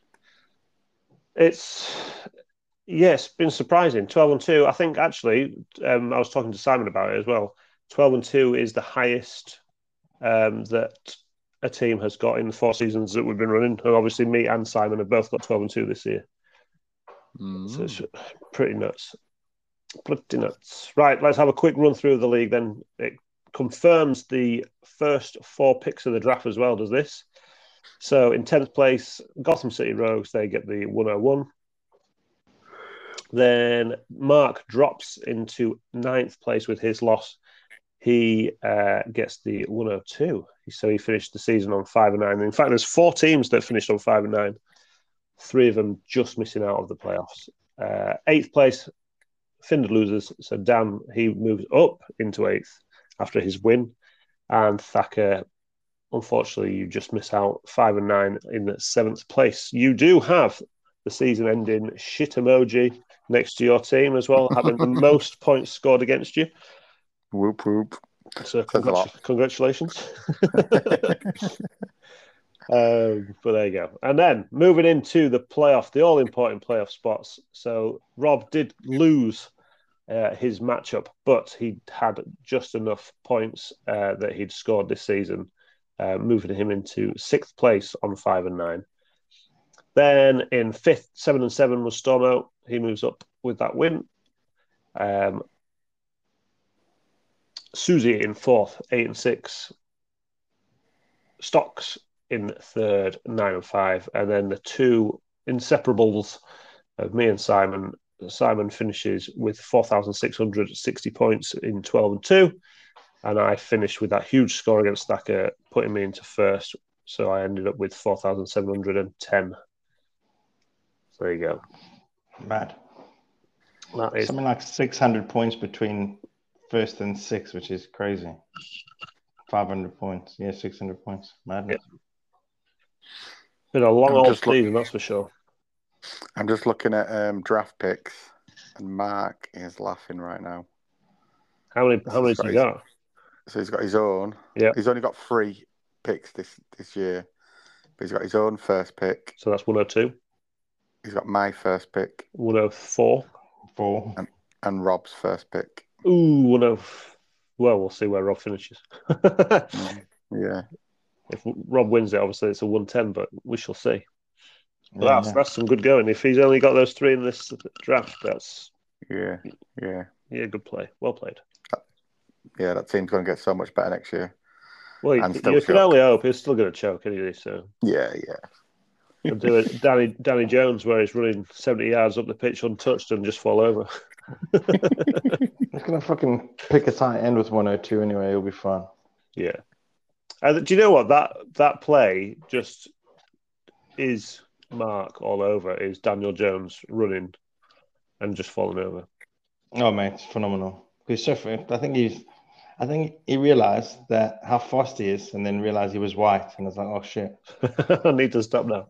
Speaker 2: It's been surprising. 12-2. I think actually, I was talking to Simon about it as well. 12-2 is the highest that a team has got in the 4 seasons that we've been running. And obviously, me and Simon have both got 12-2 this year. So it's pretty nuts. Pretty nuts. Right, let's have a quick run through of the league then. It confirms the first 4 picks of the draft as well, does this? So in 10th place, Gotham City Rogues, they get the 101. Then Mark drops into 9th place with his loss. He gets the 102. So he finished the season on 5-9. In fact, there's 4 teams that finished on 5-9. 3 of them just missing out of the playoffs. 8th place, Finder loses. So Dan, he moves up into 8th after his win. And Thacker unfortunately, you just miss out 5 and 9 in 7th place. You do have the season-ending shit emoji next to your team as well, having the most points scored against you.
Speaker 5: Whoop whoop.
Speaker 2: So
Speaker 5: Says a lot.
Speaker 2: congratulations. But there you go. And then moving into the playoff, the all-important playoff spots. So Rob did lose his matchup, but he had just enough points that he'd scored this season, moving him into 6th place on 5 and 9. Then in 5th, 7 and 7 was Stormo. He moves up with that win. Susie in 4th, 8 and 6. Stocks in 3rd, 9 and 5. And then the two inseparables of me and Simon. Simon finishes with 4,660 points in 12 and 2. And I finished with that huge score against Thacker, putting me into 1st. So I ended up with 4,710. So there you go.
Speaker 3: Mad.
Speaker 2: That is
Speaker 3: something like 600 points between 1st and 6th, which is crazy. 500 points. Yeah, 600 points. Madness.
Speaker 2: Yeah. Been a long old season, that's for sure.
Speaker 5: I'm just looking at draft picks, and Mark is laughing right now.
Speaker 2: How many has he got?
Speaker 5: So he's got his own.
Speaker 2: Yeah.
Speaker 5: He's only got 3 picks this year. But he's got his own first pick.
Speaker 2: So that's 102.
Speaker 5: He's got my first pick.
Speaker 2: 104.
Speaker 3: 4.
Speaker 5: And Rob's first pick.
Speaker 2: Ooh, 104. Well, we'll see where Rob finishes.
Speaker 5: Yeah.
Speaker 2: If Rob wins it, obviously it's a 110, but we shall see. But that's some good going. If he's only got those 3 in this draft, that's...
Speaker 5: Yeah,
Speaker 2: good play. Well played.
Speaker 5: Yeah, that team's going to get so much better next year.
Speaker 2: Well, you can only hope. He's still going to choke anyway, so...
Speaker 5: Yeah.
Speaker 2: He'll do it Danny Jones, where he's running 70 yards up the pitch untouched and just fall over.
Speaker 3: He's going to fucking pick a tight end with 102 anyway. He'll be fine.
Speaker 2: Yeah. Do you know what? That play just is Mark all over. Is Daniel Jones running and just falling over.
Speaker 3: Oh, mate, it's phenomenal. He's so fit. I think he realised that how fast he is, and then realised he was white, and I was like, oh shit.
Speaker 2: I need to stop now.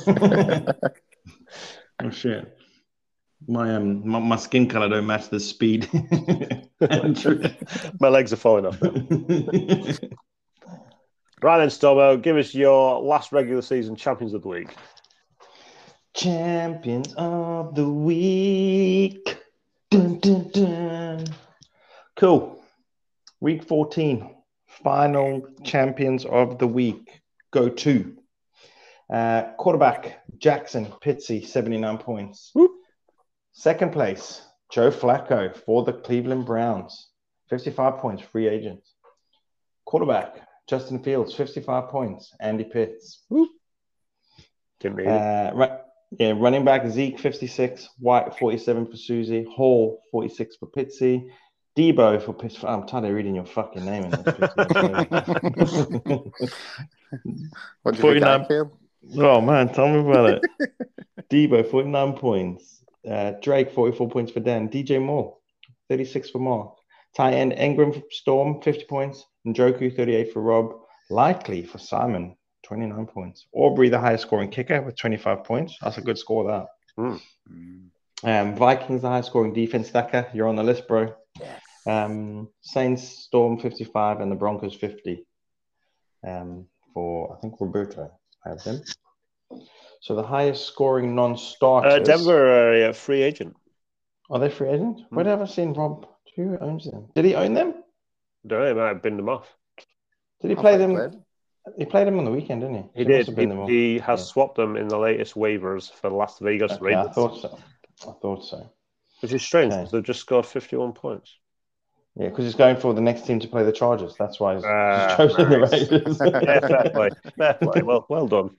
Speaker 3: Oh shit. My skin colour don't match the speed.
Speaker 2: My legs are falling off now. Right then, Stormo, give us your last regular season champions of the week.
Speaker 3: Champions of the week. Dun, dun, dun. Cool. Week 14. Final champions of the week. Go to. Quarterback, Jackson Pitsy, 79 points.
Speaker 2: Whoop.
Speaker 3: Second place, Joe Flacco for the Cleveland Browns, 55 points, free agent. Quarterback, Justin Fields, 55 points. Andy Pitts.
Speaker 2: Whoop. Didn't need it.
Speaker 3: Running back, Zeke, 56. White, 47 for Susie. Hall, 46 for Pitsy. Debo for Pitts. I'm tired of reading your fucking name in this.
Speaker 5: What do you think, Phil?
Speaker 3: Oh, man, tell me about it. Debo, 49 points. Drake, 44 points for Dan. DJ Moore, 36 for Mark. Tight end, Engram for Storm, 50 points. Njoku, 38 for Rob. Likely for Simon, 29 points. Aubrey, the highest scoring kicker with 25 points. That's a good score, that. Vikings, the highest scoring defense stacker. You're on the list, bro.
Speaker 5: Yes.
Speaker 3: Saints, Storm, 55, and the Broncos, 50. For, I think, Roberto. I have them. So the highest scoring non-starters.
Speaker 2: Denver are a free agent.
Speaker 3: Are they free agents? Where have I seen Rob? Who owns them? Did he own them?
Speaker 2: Don't know, he might have binned them off.
Speaker 3: Did he play them? He played them on the weekend, didn't he?
Speaker 2: He did. He has swapped them in the latest waivers for the Las Vegas Raiders.
Speaker 3: I thought so.
Speaker 2: Which is strange because they've just scored 51 points.
Speaker 3: Yeah, because he's going for the next team to play the Chargers. That's why he's chosen the Raiders.
Speaker 2: Yeah, fair play. Fair play. Well done.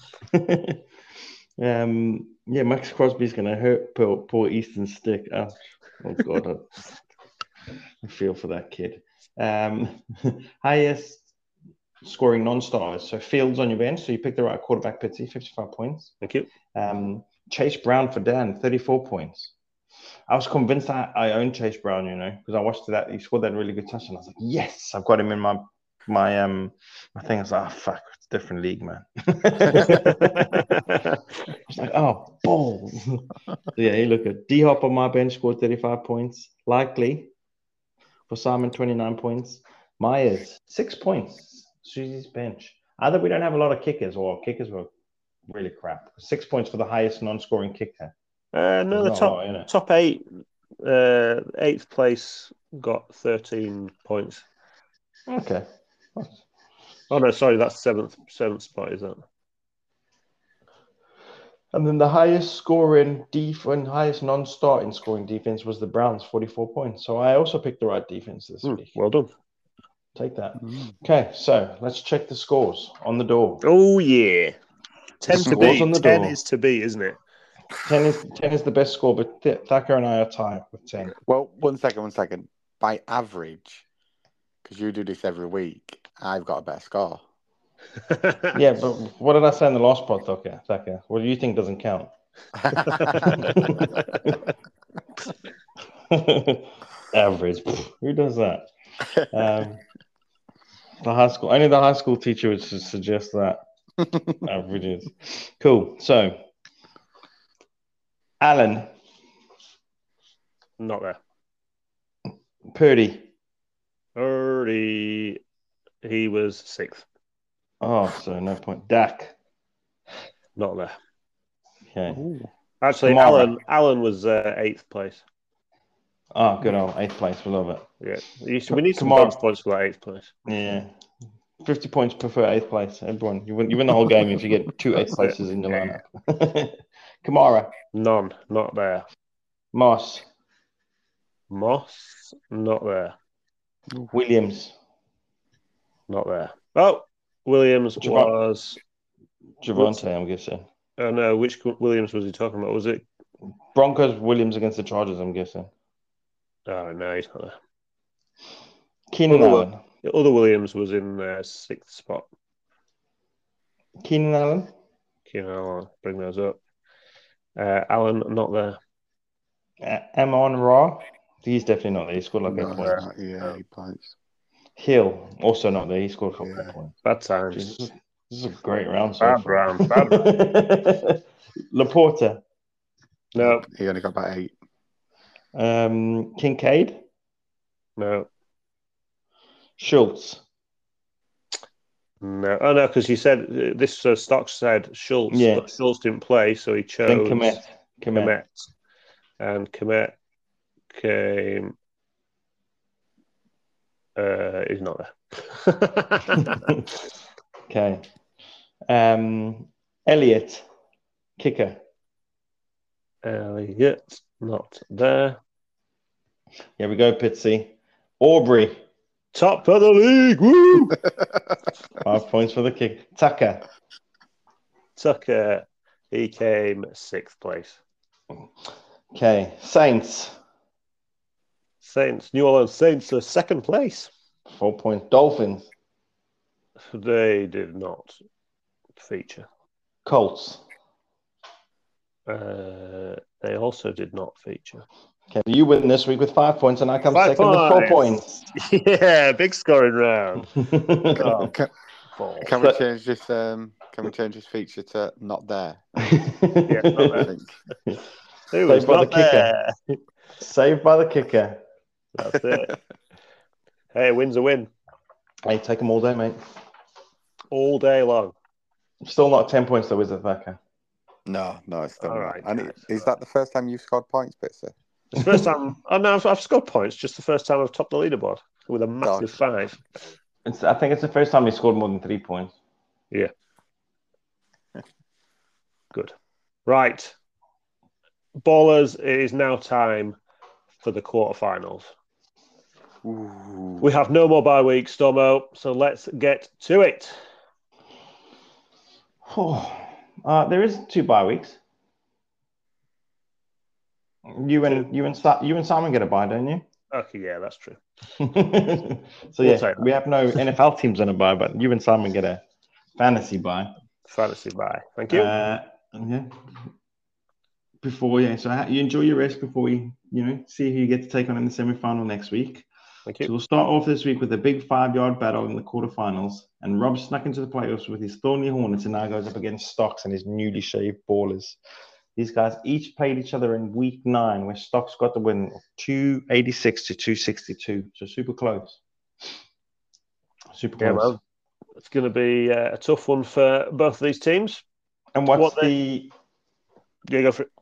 Speaker 3: Max Crosby's going to hurt poor Easton Stick. Oh God, I feel for that kid. Highest scoring non-stars. So Fields on your bench. So you picked the right quarterback, Pitsy, 55 points.
Speaker 2: Thank you.
Speaker 3: Chase Brown for Dan, 34 points. I was convinced that I own Chase Brown, because I watched that. He scored that really good touchdown. I was like, yes, I've got him in my my thing is, fuck, it's a different league, man. It's like, oh, balls. Yeah, you look at D-Hop on my bench, scored 35 points. Likely for Simon, 29 points. Myers, 6 points. Susie's bench. Either we don't have a lot of kickers, or kickers were really crap. 6 points for the highest non-scoring kicker.
Speaker 2: No, the top 8, 8th place got 13 points.
Speaker 3: Okay.
Speaker 2: Oh no, sorry, that's seventh spot, is that?
Speaker 3: And then the highest scoring highest non-starting scoring defense was the Browns, 44 points. So I also picked the right defense this week.
Speaker 2: Well done.
Speaker 3: Take that. Okay, so let's check the scores on the door.
Speaker 2: Oh yeah, 10 to beat.
Speaker 3: On the
Speaker 2: 10
Speaker 3: door.
Speaker 2: is to beat, isn't it?
Speaker 3: 10 is the best score, but Thacker and I are tied with 10.
Speaker 5: Well, one second. By average, because you do this every week, I've got a better score.
Speaker 3: Yeah, but what did I say in the last pod, Thacker? What do you think doesn't count? Average. Who does that? The high school. Only the high school teacher would suggest that. Averages. Cool. So, Alan.
Speaker 2: Not there.
Speaker 3: Purdy.
Speaker 2: He was 6th.
Speaker 3: Oh, so no point. Dak.
Speaker 2: Not there.
Speaker 3: Okay.
Speaker 2: Ooh. Actually,
Speaker 3: Kamara.
Speaker 2: Alan was 8th place.
Speaker 3: Oh, good old 8th place. We love it.
Speaker 2: Yeah. We need some
Speaker 3: Kamara.
Speaker 2: bonus points for that 8th place.
Speaker 3: Yeah. 50 points prefer 8th place. Everyone, you win the whole game if you get 2 8th places in your lineup. Kamara.
Speaker 2: None. Not there.
Speaker 3: Moss.
Speaker 2: Not there.
Speaker 3: Williams.
Speaker 2: Not there. Oh, Williams was
Speaker 3: Javonte, I'm guessing.
Speaker 2: Oh no, which Williams was he talking about? Was it
Speaker 3: Broncos Williams against the Chargers, I'm guessing.
Speaker 2: Oh no, he's not there.
Speaker 3: Keenan Allen.
Speaker 2: The other Williams was in 6th spot.
Speaker 3: Keenan Allen.
Speaker 2: I'll bring those up. Allen, not there.
Speaker 3: Amon Ra. He's definitely not there. He scored like 8 points.
Speaker 5: Yeah, 8 points.
Speaker 3: Hill, also not there. He scored 4 points.
Speaker 2: Bad times.
Speaker 3: This is a great round.
Speaker 2: Bad round.
Speaker 3: Laporta.
Speaker 2: No.
Speaker 5: He only got about 8.
Speaker 3: Kincaid.
Speaker 2: No.
Speaker 3: Schultz.
Speaker 2: No. Oh, no, because you said this Stocks said Schultz, but Schultz didn't play, so he chose
Speaker 3: Komet.
Speaker 2: And Komet came. He's not there.
Speaker 3: Okay. Elliot, kicker.
Speaker 2: Elliot, not there.
Speaker 3: Here we go, Pitsy. Aubrey.
Speaker 2: Top of the league. Woo!
Speaker 3: 5 points for the kick. Tucker,
Speaker 2: he came 6th place.
Speaker 3: Okay. Saints.
Speaker 2: New Orleans Saints are 2nd place.
Speaker 3: 4 points. Dolphins.
Speaker 2: They did not feature.
Speaker 3: Colts.
Speaker 2: They also did not feature.
Speaker 3: Okay, you win this week with 5 points, and I come
Speaker 2: 5
Speaker 3: second with 4 points.
Speaker 2: Yeah, big scoring round.
Speaker 5: Can we change this? Can we change this feature to not there?
Speaker 2: Yeah, not there.
Speaker 3: Saved by the kicker. Saved by the kicker.
Speaker 2: That's it. Hey, a win's a win.
Speaker 3: Hey, take them all day, mate.
Speaker 2: All day long.
Speaker 3: Still not 10 points, though, is it, Thacker?
Speaker 5: No, it's still
Speaker 2: all
Speaker 5: not.
Speaker 2: right.
Speaker 5: And is that the first time you've scored points, Bitzer?
Speaker 2: It's the first time. Oh no, I've scored points. Just the first time I've topped the leaderboard with a massive 5.
Speaker 3: I think it's the first time he scored more than 3 points.
Speaker 2: Yeah. Good. Right. Ballers, it is now time for the quarterfinals.
Speaker 5: Ooh.
Speaker 2: We have no more bye weeks, Stormo, so let's get to it.
Speaker 3: There is 2 bye weeks. You and Simon get a bye, don't you?
Speaker 2: Okay, yeah, that's true.
Speaker 3: So we have no NFL teams on a bye, but you and Simon get a fantasy bye.
Speaker 2: Fantasy bye. Thank you.
Speaker 3: Yeah. So you enjoy your rest before we, see who you get to take on in the semi-final next week.
Speaker 2: Thank you.
Speaker 3: So we'll start off this week with a big 5-yard battle in the quarterfinals. And Rob snuck into the playoffs with his Thorny Hornets and now goes up against Stocks and his newly shaved Ballers. These guys each played each other in week 9, where Stocks got the win of 286 to 262. So super close. Super close.
Speaker 2: Yeah, well, it's going to be a tough one for both of these teams.
Speaker 3: And what's the...
Speaker 2: Yeah, go for it.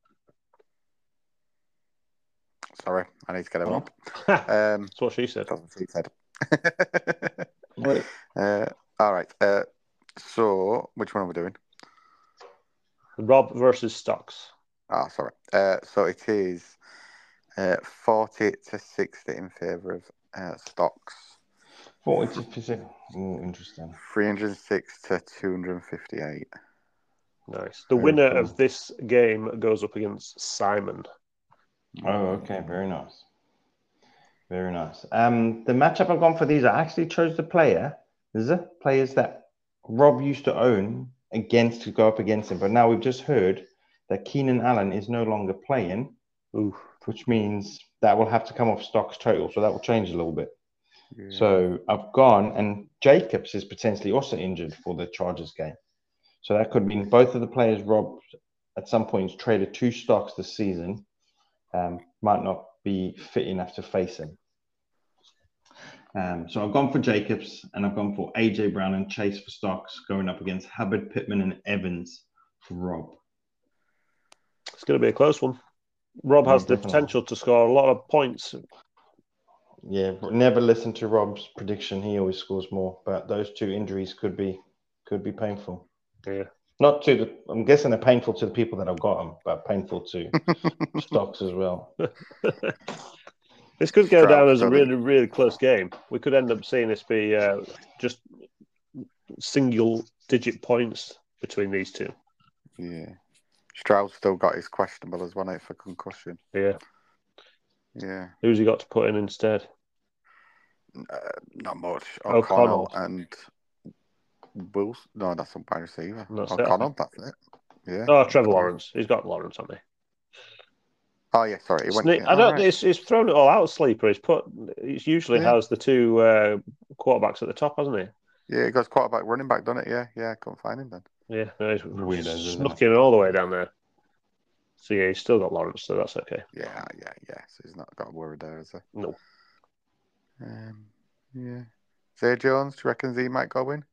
Speaker 5: Sorry, I need to get him up.
Speaker 2: That's what she said.
Speaker 5: That's what she said. All right. So, which one are we doing?
Speaker 2: Rob versus Stocks.
Speaker 5: Ah, sorry. So it is 40 to 60 in favour of Stocks.
Speaker 3: 40 to 60. Oh, interesting.
Speaker 5: 306 to 258.
Speaker 2: Nice. The winner of this game goes up against Simon.
Speaker 3: Oh, okay. Very nice. Very nice. The matchup I've gone for these, I actually chose the players that Rob used to own to go up against him. But now we've just heard that Keenan Allen is no longer playing, which means that will have to come off Stocks total. So that will change a little bit. Yeah. So I've gone, and Jacobs is potentially also injured for the Chargers game. So that could mean both of the players Rob at some point traded to Stocks this season might not be fit enough to face him. So I've gone for Jacobs, and I've gone for AJ Brown and Chase for Stocks, going up against Hubbard, Pittman, and Evans for Rob.
Speaker 2: It's going to be a close one. Rob has the potential to score a lot of points.
Speaker 3: Yeah, never listen to Rob's prediction. He always scores more, but those two injuries could be painful.
Speaker 2: Yeah.
Speaker 3: I'm guessing they're painful to the people that have got them, but painful to Stocks as well.
Speaker 2: This could go down as a really, really close game. We could end up seeing this be just single-digit points between these two.
Speaker 5: Yeah. Stroud still got his questionable as well for concussion.
Speaker 2: Yeah.
Speaker 5: Yeah.
Speaker 2: Who's he got to put in instead?
Speaker 5: Not much. O'Connell and Wilson. No, that's a wide receiver. O'Connell, that's it. Yeah.
Speaker 2: Oh, Trevor Lawrence. He's got Lawrence, hasn't he?
Speaker 5: Oh yeah, sorry.
Speaker 2: He's thrown it all out, Sleeper. He usually has the two quarterbacks at the top, hasn't he?
Speaker 5: Yeah, he goes quarterback, running back, doesn't it? Yeah, I couldn't find him then.
Speaker 2: Yeah, no, he's snuck in all the way down there. So yeah, he's still got Lawrence, so that's okay.
Speaker 5: Yeah. So he's not got a worry there, is he?
Speaker 2: No.
Speaker 5: Yeah. Zay Jones, do you reckon he might go in?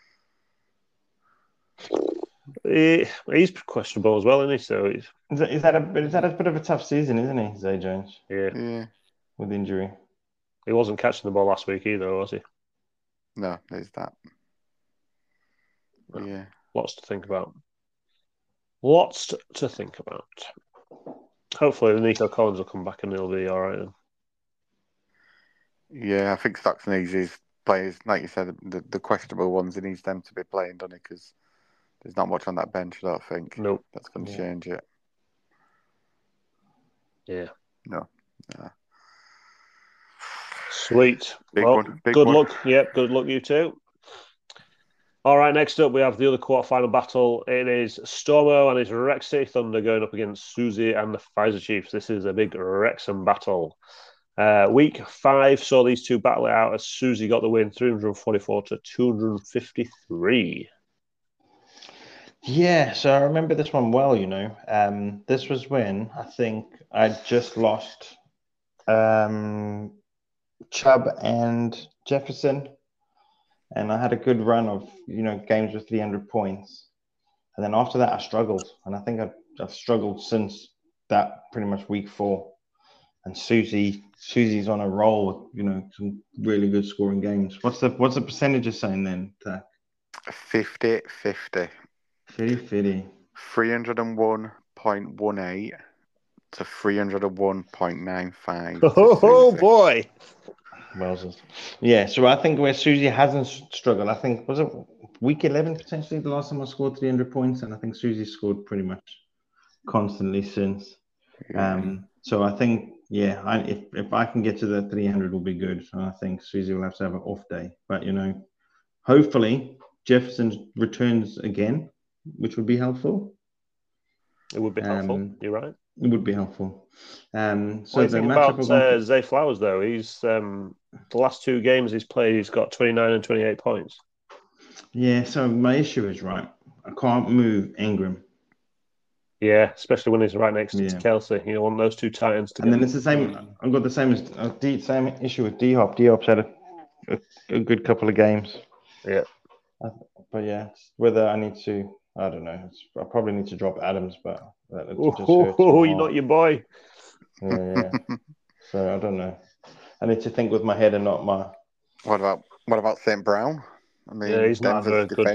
Speaker 2: He's questionable as well, isn't he? So
Speaker 3: is that a bit of a tough season, isn't he, Zay Jones?
Speaker 2: Yeah.
Speaker 3: With injury.
Speaker 2: He wasn't catching the ball last week either, was he?
Speaker 5: No, there's that.
Speaker 2: Well,
Speaker 5: yeah.
Speaker 2: Lots to think about. Hopefully, Nico Collins will come back and he'll be all right then.
Speaker 5: Yeah, I think Stocks needs his players, like you said, the questionable ones. He needs them to be playing, doesn't he? Because there's not much on that bench, I don't think.
Speaker 2: Nope.
Speaker 5: That's going to change it.
Speaker 2: Yeah.
Speaker 5: No.
Speaker 2: Sweet.
Speaker 5: Big one.
Speaker 2: Good luck. Yep, good luck you too. All right, next up we have the other quarterfinal battle. It is Stormo and his Rex City Thunder going up against Susie and the Pfizer Chiefs. This is a big Wrexham battle. Week 5 saw these two battle it out as Susie got the win, 344 to 253.
Speaker 3: Yeah, so I remember this one well, This was when I think I just lost Chubb and Jefferson. And I had a good run of, games with 300 points. And then after that, I struggled. And I think I've struggled since that pretty much week 4. And Susie's on a roll with, some really good scoring games. What's the percentages saying then, Tak?
Speaker 5: 50-50.
Speaker 3: 50-50.
Speaker 5: 301.18 to 301.95.
Speaker 2: Oh boy.
Speaker 3: Wowzers. Yeah, so I think where Susie hasn't struggled, I think, was it week 11 potentially the last time I scored 300 points? And I think Susie scored pretty much constantly since. So I think, if I can get to the 300 will be good. So I think Susie will have to have an off day. But, hopefully Jefferson returns again, which would be helpful.
Speaker 2: It would be helpful. You're right.
Speaker 3: It would be helpful. So
Speaker 2: what do you think about Zay Flowers, though? He's the last 2 games he's played, he's got 29 and 28 points.
Speaker 3: Yeah, so my issue is, right, I can't move Ingram.
Speaker 2: Yeah, especially when he's right next to Kelsey. You want those 2 tight ends together.
Speaker 3: And then it's the same. I've got the same issue with D-Hop. D-Hop's had a good couple of games.
Speaker 2: Yeah.
Speaker 3: But yeah, whether I need to, I don't know. I probably need to drop Adams, but
Speaker 2: you're not your boy.
Speaker 3: Yeah. So I don't know. I need to think with my head and not my.
Speaker 5: What about St. Brown? I mean,
Speaker 2: yeah, he's not very good.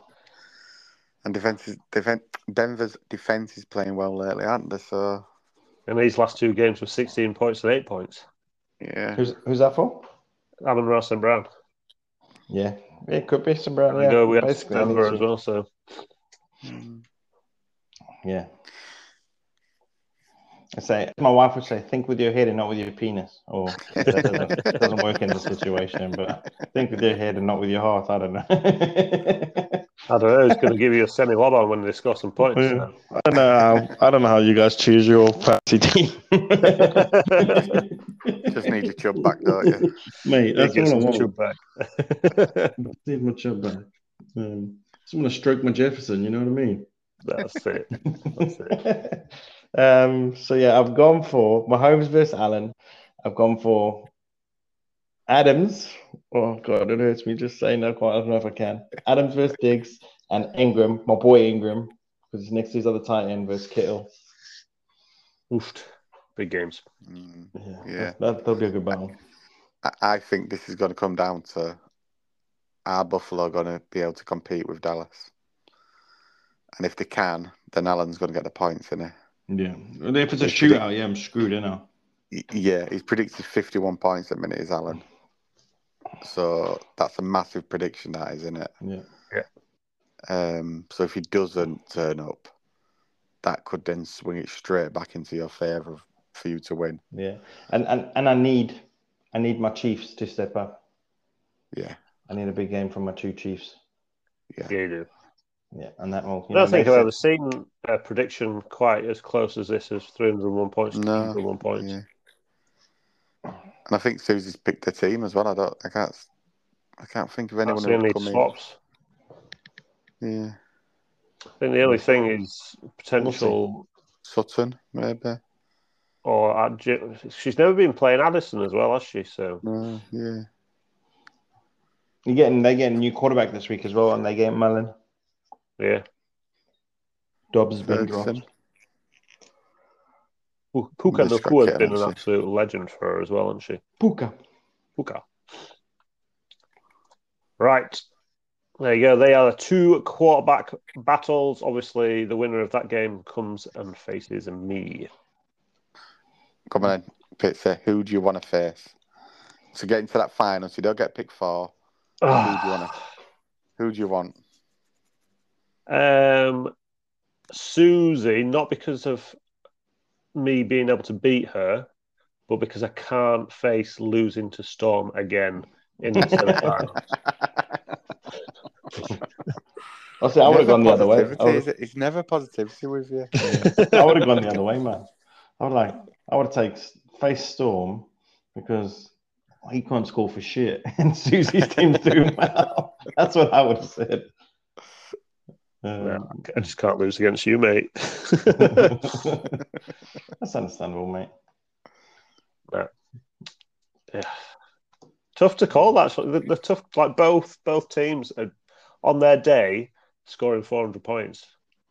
Speaker 5: Denver's defense is playing well lately, aren't they? So.
Speaker 2: And these last 2 games were 16 points and 8 points.
Speaker 5: Yeah.
Speaker 3: Who's that for?
Speaker 2: Amon-Ra St. Brown.
Speaker 3: Yeah, it could be St. Brown.
Speaker 2: Yeah, we have Denver as well. So.
Speaker 3: Yeah. My wife would say, think with your head and not with your penis. Or that doesn't work in this situation, but think with your head and not with your heart. I don't know.
Speaker 2: I don't know. It's going to give you a semi-lob on when they score some points.
Speaker 3: Yeah. I don't know how you guys choose your fantasy team.
Speaker 5: Just need your chub back, don't you?
Speaker 3: Mate, that's all I want.
Speaker 2: Chub back.
Speaker 3: Need my chub back. Just want to stroke my Jefferson, you know what I mean?
Speaker 2: That's it.
Speaker 3: So yeah, I've gone for Mahomes versus Allen. I've gone for Adams. Oh God, it hurts me just saying that. I don't know if I can. Adams versus Diggs and Ingram, my boy Ingram, because he's next to his other tight end versus Kittle.
Speaker 2: Oof, big games.
Speaker 5: Yeah,
Speaker 3: that'll be a good battle.
Speaker 5: I think this is going to come down to are Buffalo going to be able to compete with Dallas, and if they can, then Allen's going to get the points in it.
Speaker 3: Yeah, if it's a shootout, I'm screwed, innit?
Speaker 5: Yeah, he's predicted 51 points a minute, is Allen. So that's a massive prediction, that is, isn't it?
Speaker 3: Yeah.
Speaker 5: So if he doesn't turn up, that could then swing it straight back into your favour for you to win.
Speaker 3: Yeah, and I need my Chiefs to step up.
Speaker 5: Yeah,
Speaker 3: I need a big game from my 2 Chiefs.
Speaker 2: Yeah, you do.
Speaker 3: Yeah, and that will.
Speaker 2: I don't think I've ever seen a prediction quite as close as this as 301 points. No, 301 points.
Speaker 5: Yeah. And I think Susie's picked the team as well. I can't think of anyone who would come
Speaker 2: swaps.
Speaker 5: In. Yeah.
Speaker 2: I think the only thing is potential
Speaker 5: Sutton, maybe.
Speaker 2: Or she's never been playing Addison as well, has she? So
Speaker 5: yeah.
Speaker 3: They're getting a new quarterback this week as well, and they get Mullen.
Speaker 2: Yeah.
Speaker 3: Dobbs has been dropped.
Speaker 2: Puka Nacua has been an absolute legend for her as well, hasn't she?
Speaker 3: Puka.
Speaker 2: Right. There you go. They are the 2 quarterback battles. Obviously, the winner of that game comes and faces me.
Speaker 5: Come on, Pizza. Who do you want to face? So get into that final, so you don't get pick 4. Who do you want?
Speaker 2: Susie, not because of me being able to beat her, but because I can't face losing to Storm again in the semi-final.
Speaker 3: I would have gone the other way.
Speaker 5: It's never positivity with you.
Speaker 3: I would have gone the other way, man. I would take face Storm because he can't score for shit, and Susie's team's doing well. That's what I would have said.
Speaker 2: I just can't lose against you, mate.
Speaker 3: That's understandable, mate.
Speaker 2: Yeah. Tough to call that. The tough, like both teams are on their day scoring 400 points.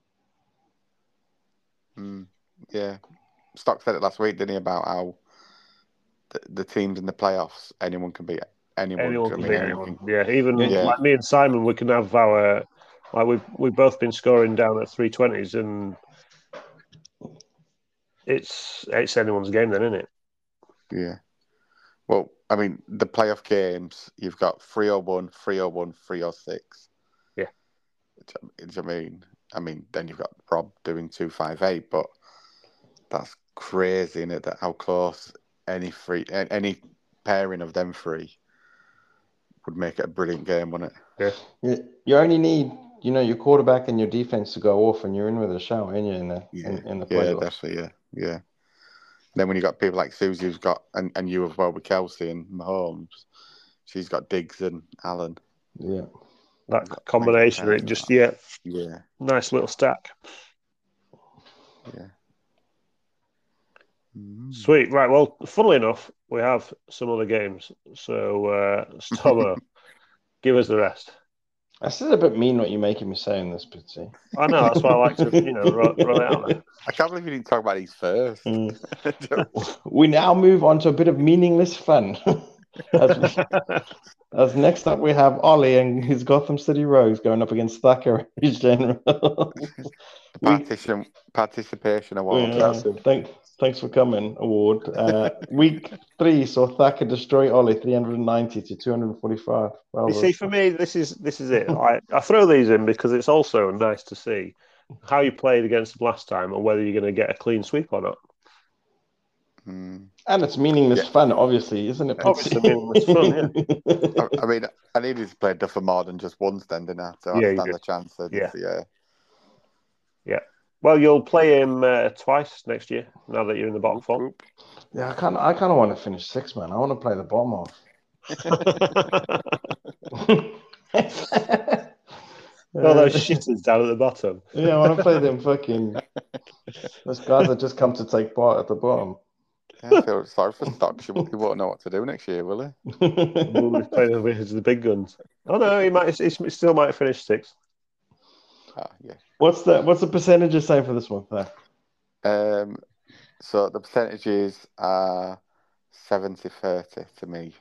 Speaker 5: Yeah. Stock said it last week, didn't he, about how the teams in the playoffs, anyone can beat anyone.
Speaker 2: Anyone can beat anyone. Yeah, even like me and Simon, we can have our... Like we've both been scoring down at 320s, and it's anyone's game then, isn't it?
Speaker 5: Yeah. Well, I mean, the playoff games, you've got 301, 301, 306.
Speaker 2: Yeah.
Speaker 5: Which I mean, then you've got Rob doing 258, but that's crazy, isn't it? That how close any pairing of them 3 would make it a brilliant game, wouldn't
Speaker 2: it?
Speaker 3: Yeah. You only need, your quarterback and your defense to go off, and you're in with a shout, ain't you, in the playoffs?
Speaker 5: Yeah, definitely, Yeah. Then when you got people like Susie, who's got and you as well with Kelsey and Mahomes, she's got Diggs and Allen.
Speaker 3: Yeah.
Speaker 2: That combination, it just yeah, nice little stack.
Speaker 5: Yeah.
Speaker 2: Sweet. Right. Well, funnily enough, we have some other games. So, Stomo, give us the rest.
Speaker 3: That's a bit mean what you're making me say in this, Pitsy.
Speaker 2: I know. That's why I like to, roll it out there.
Speaker 5: I can't believe you didn't talk about these first.
Speaker 3: We now move on to a bit of meaningless fun. As next up we have Ollie and his Gotham City Rogues going up against Thacker and his General.
Speaker 5: Participation award.
Speaker 3: Thanks for coming, award. Week 3 saw Thacker destroy Ollie 390 to 245. Well,
Speaker 2: you see, for me, this is it. I throw these in because it's also nice to see how you played against them last time and whether you're going to get a clean sweep or not.
Speaker 3: And it's meaningless fun, obviously, isn't it?
Speaker 2: Obviously, meaningless fun,
Speaker 5: yeah. I mean, I needed to play Duffer more than just once then, didn't I? So I stand a chance.
Speaker 2: Yeah. Well, you'll play him twice next year, now that you're in the bottom 4.
Speaker 3: Yeah, I kind of want to finish 6, man. I want to play the bottom half.
Speaker 2: All those shitters down at the bottom.
Speaker 3: Yeah, I want to play them fucking... Those guys that just come to take part at the bottom.
Speaker 5: Yeah, I feel sorry for Stocks. He won't know what to do next year, will he?
Speaker 2: We'll play the big guns. Oh no, he still might finish 6th.
Speaker 5: Yeah.
Speaker 3: What's the percentages saying for this one there?
Speaker 5: So the percentages are 70-30 to me.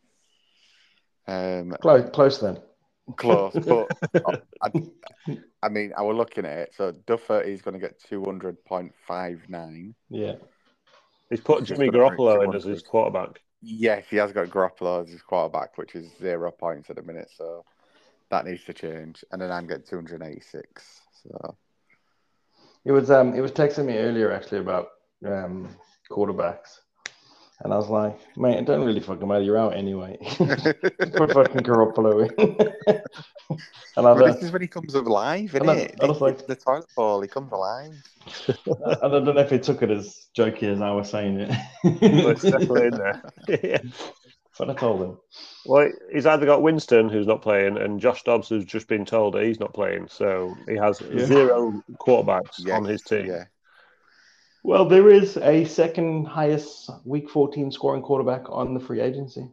Speaker 3: Close then.
Speaker 5: Close, but I mean, I was looking at it. So Duffer is going to get 200.59.
Speaker 3: Yeah.
Speaker 2: He's put Jimmy Garoppolo in as his quarterback.
Speaker 5: Yes, he has got Garoppolo as his quarterback, which is 0 points at the minute. So that needs to change. And then I'm getting 286. So
Speaker 3: it was texting me earlier actually about quarterbacks, and I was like, mate, it doesn't really fucking matter. You're out anyway. Put fucking Garoppolo in. And
Speaker 5: this is when he comes alive, isn't it?
Speaker 3: I was like,
Speaker 5: the toilet bowl, he comes alive.
Speaker 3: I don't know if he took it as jokey as I was saying it.
Speaker 2: It's definitely in there. Yeah.
Speaker 3: But I told him.
Speaker 2: Well, he's either got Winston, who's not playing, and Josh Dobbs, who's just been told that he's not playing. So he has 0 quarterbacks on his team.
Speaker 5: Yeah.
Speaker 3: Well, there is a second highest Week 14 scoring quarterback on the free agency.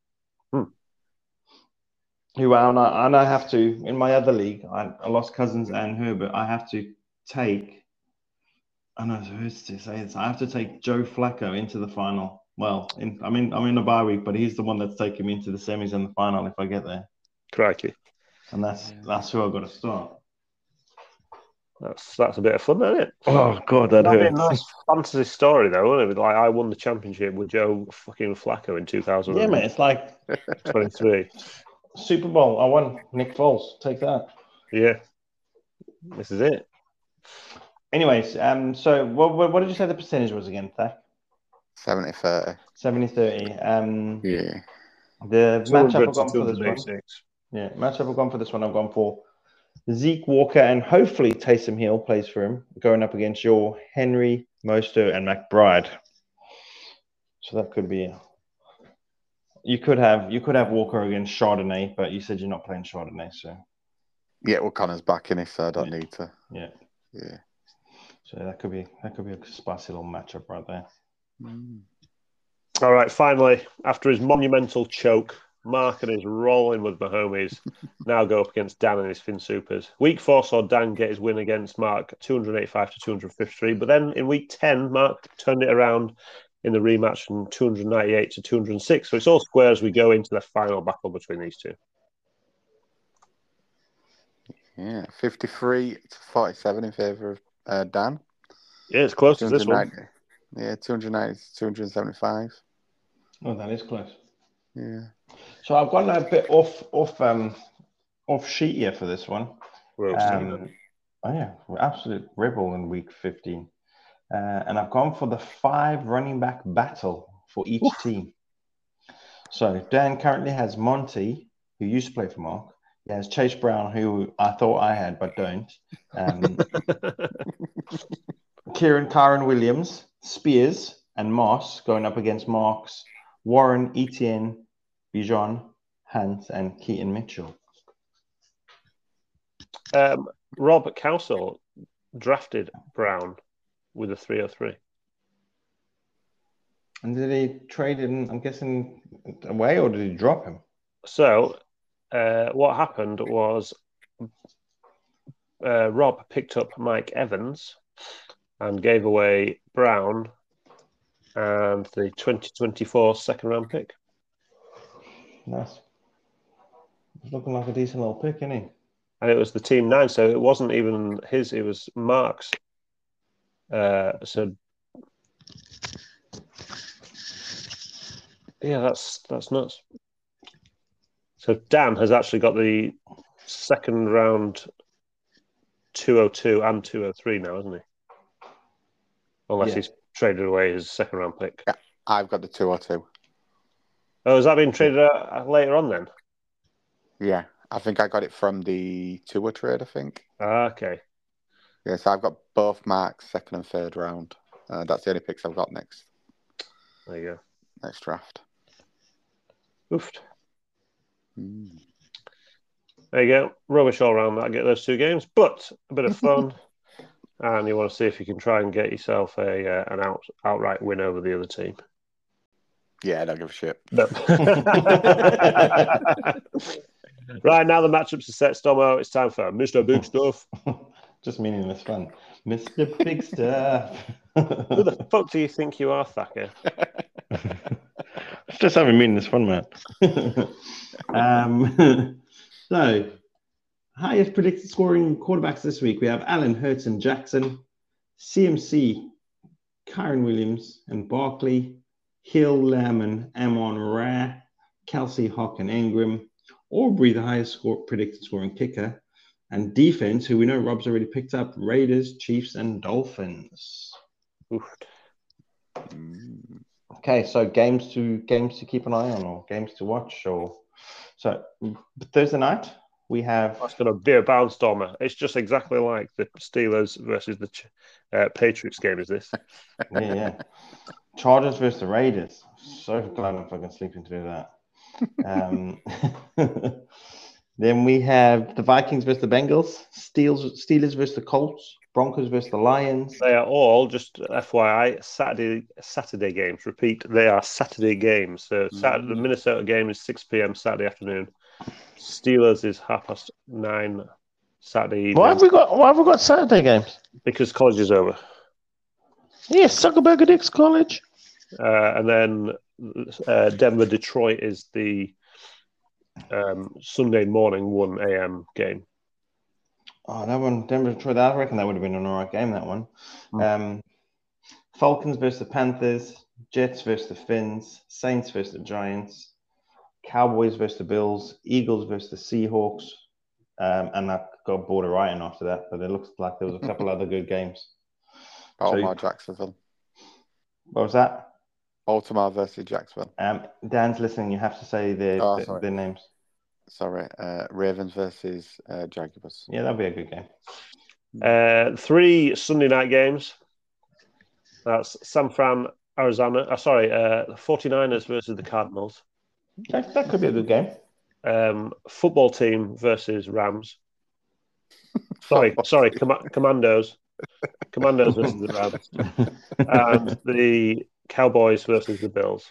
Speaker 3: Who I now have to, in my other league, I lost Cousins and Herbert. I have to take, I know it hurts to say this, I have to take Joe Flacco into the final. Well, I'm in a bye week, but he's the one that's taking me into the semis and the final if I get there.
Speaker 2: Crikey.
Speaker 3: And that's who I've got to start.
Speaker 2: That's a bit of fun, isn't it?
Speaker 3: Oh, God, that'd
Speaker 2: be a
Speaker 3: hurt.
Speaker 2: nice fantasy story, though, wouldn't it? Like, I won the championship with Joe fucking Flacco in 2000.
Speaker 3: Yeah, mate, it's like
Speaker 2: 23.
Speaker 3: Super Bowl. I won. Nick Foles. Take that.
Speaker 2: Yeah. This is it.
Speaker 3: Anyways, so what did you say the percentage was again, Thak?
Speaker 5: 70-30.
Speaker 3: 70-30.
Speaker 5: Yeah.
Speaker 3: The matchup I've gone for this one. Yeah, matchup I've gone for this one. I've gone for Zeke Walker and hopefully Taysom Hill plays for him, going up against your Henry, Mostert, and McBride. So that could be. You could have Walker against Chardonnay, but you said you're not playing Chardonnay, so.
Speaker 5: Yeah, well, Connor's back in it, so I don't need to.
Speaker 3: Yeah.
Speaker 5: Yeah.
Speaker 3: So that could be a spicy little matchup right there.
Speaker 2: All right, finally, after his monumental choke, Mark and his rolling with the homies now go up against Dan and his Fin Supers. Week 4 saw Dan get his win against Mark, 285 to 253. But then in week 10, Mark turned it around in the rematch from 298 to 206. So it's all square as we go into the final battle between these two.
Speaker 5: Yeah, 53 to 47 in favour of Dan.
Speaker 2: Yeah, it's close to this one.
Speaker 5: Yeah, 290 to 275.
Speaker 3: Oh, that is close.
Speaker 5: Yeah.
Speaker 3: So I've gone a bit off sheet here for this one. Absolute rebel in week 15. And I've gone for the 5 running back battle for each team. So Dan currently has Monty, who used to play for Mark. He has Chase Brown, who I thought I had, but don't. Kieran Williams, Spears and Moss going up against Marks, Warren, Etienne, Bijan, Hunt, and Keaton Mitchell.
Speaker 2: Rob Cowsall drafted Brown with a 303.
Speaker 3: And did he trade him, I'm guessing, away, or did he drop him?
Speaker 2: So what happened was Rob picked up Mike Evans and gave away Brown and the 2024 second-round pick.
Speaker 3: Nice. It's looking like a decent little pick, isn't he?
Speaker 2: And it was the team 9, so it wasn't even his, it was Mark's. So yeah, that's nuts. So Dan has actually got the second round 202 and 203 now, hasn't he? Unless he's traded away his second round pick.
Speaker 5: Yeah, I've got the 202.
Speaker 2: Oh, has that been traded later on then?
Speaker 5: Yeah, I think I got it from the tour trade, I think.
Speaker 2: Okay.
Speaker 5: Yeah, so I've got both Mark's second and third round. That's the only picks I've got next.
Speaker 2: There you go.
Speaker 5: Next draft.
Speaker 2: Oofed. There you go. Rubbish all around that. Get those 2 games, but a bit of fun. And you want to see if you can try and get yourself an outright win over the other team.
Speaker 5: Yeah, I don't give a shit.
Speaker 2: No. Right, now the matchups are set, Stomo. It's time for Mr. Big Stuff.
Speaker 3: Just meaningless fun. Mr. Big Stuff.
Speaker 2: Who the fuck do you think you are, Thacker?
Speaker 3: It's just having meaningless fun, man. So, highest predicted scoring quarterbacks this week. We have Allen, Hurts, and Jackson. CMC, Kyron Williams, and Barkley. Hill, Lamb, Amon Ra. Kelsey, Hawk, and Ingram. Aubrey, the highest predicted scoring kicker. And defense, who we know Rob's already picked up, Raiders, Chiefs, and Dolphins.
Speaker 2: Oof.
Speaker 3: Okay, so games to keep an eye on, or games to watch, or so Thursday night we have.
Speaker 2: That's going to be a barnstormer. It's just exactly like the Steelers versus the Patriots game. Is this?
Speaker 3: Yeah. Chargers versus the Raiders. So glad I'm fucking sleeping to do that. Then we have the Vikings versus the Bengals, Steelers versus the Colts, Broncos versus the Lions.
Speaker 2: They are all, just FYI, Saturday games. Repeat, they are Saturday games. So the Minnesota game is 6 p.m. Saturday afternoon. Steelers is 9:30 Saturday evening.
Speaker 3: Why have we got Saturday games?
Speaker 2: Because college is over.
Speaker 3: Yeah, Zuckerberg Dix College.
Speaker 2: And then Denver Detroit is the Sunday morning 1 a.m. game.
Speaker 3: Oh, that one, Denver Detroit. I reckon that would have been an alright game. That one. Falcons versus the Panthers, Jets versus the Finns, Saints versus the Giants, Cowboys versus the Bills, Eagles versus the Seahawks, and I got bored of writing after that. But it looks like there was a couple other good games.
Speaker 5: Baltimore, Jacksonville.
Speaker 3: What was that?
Speaker 5: Baltimore versus Jacksonville.
Speaker 3: Dan's listening. You have to say their names.
Speaker 5: Sorry, Ravens versus Jaguars.
Speaker 3: Yeah, that'll be a good game.
Speaker 2: 3 Sunday night games. That's San Fran, Arizona. The 49ers versus the Cardinals.
Speaker 3: That could be a good game.
Speaker 2: Football team versus Rams. Sorry, Commandos. Commandos versus the Rams. And the Cowboys versus the Bills.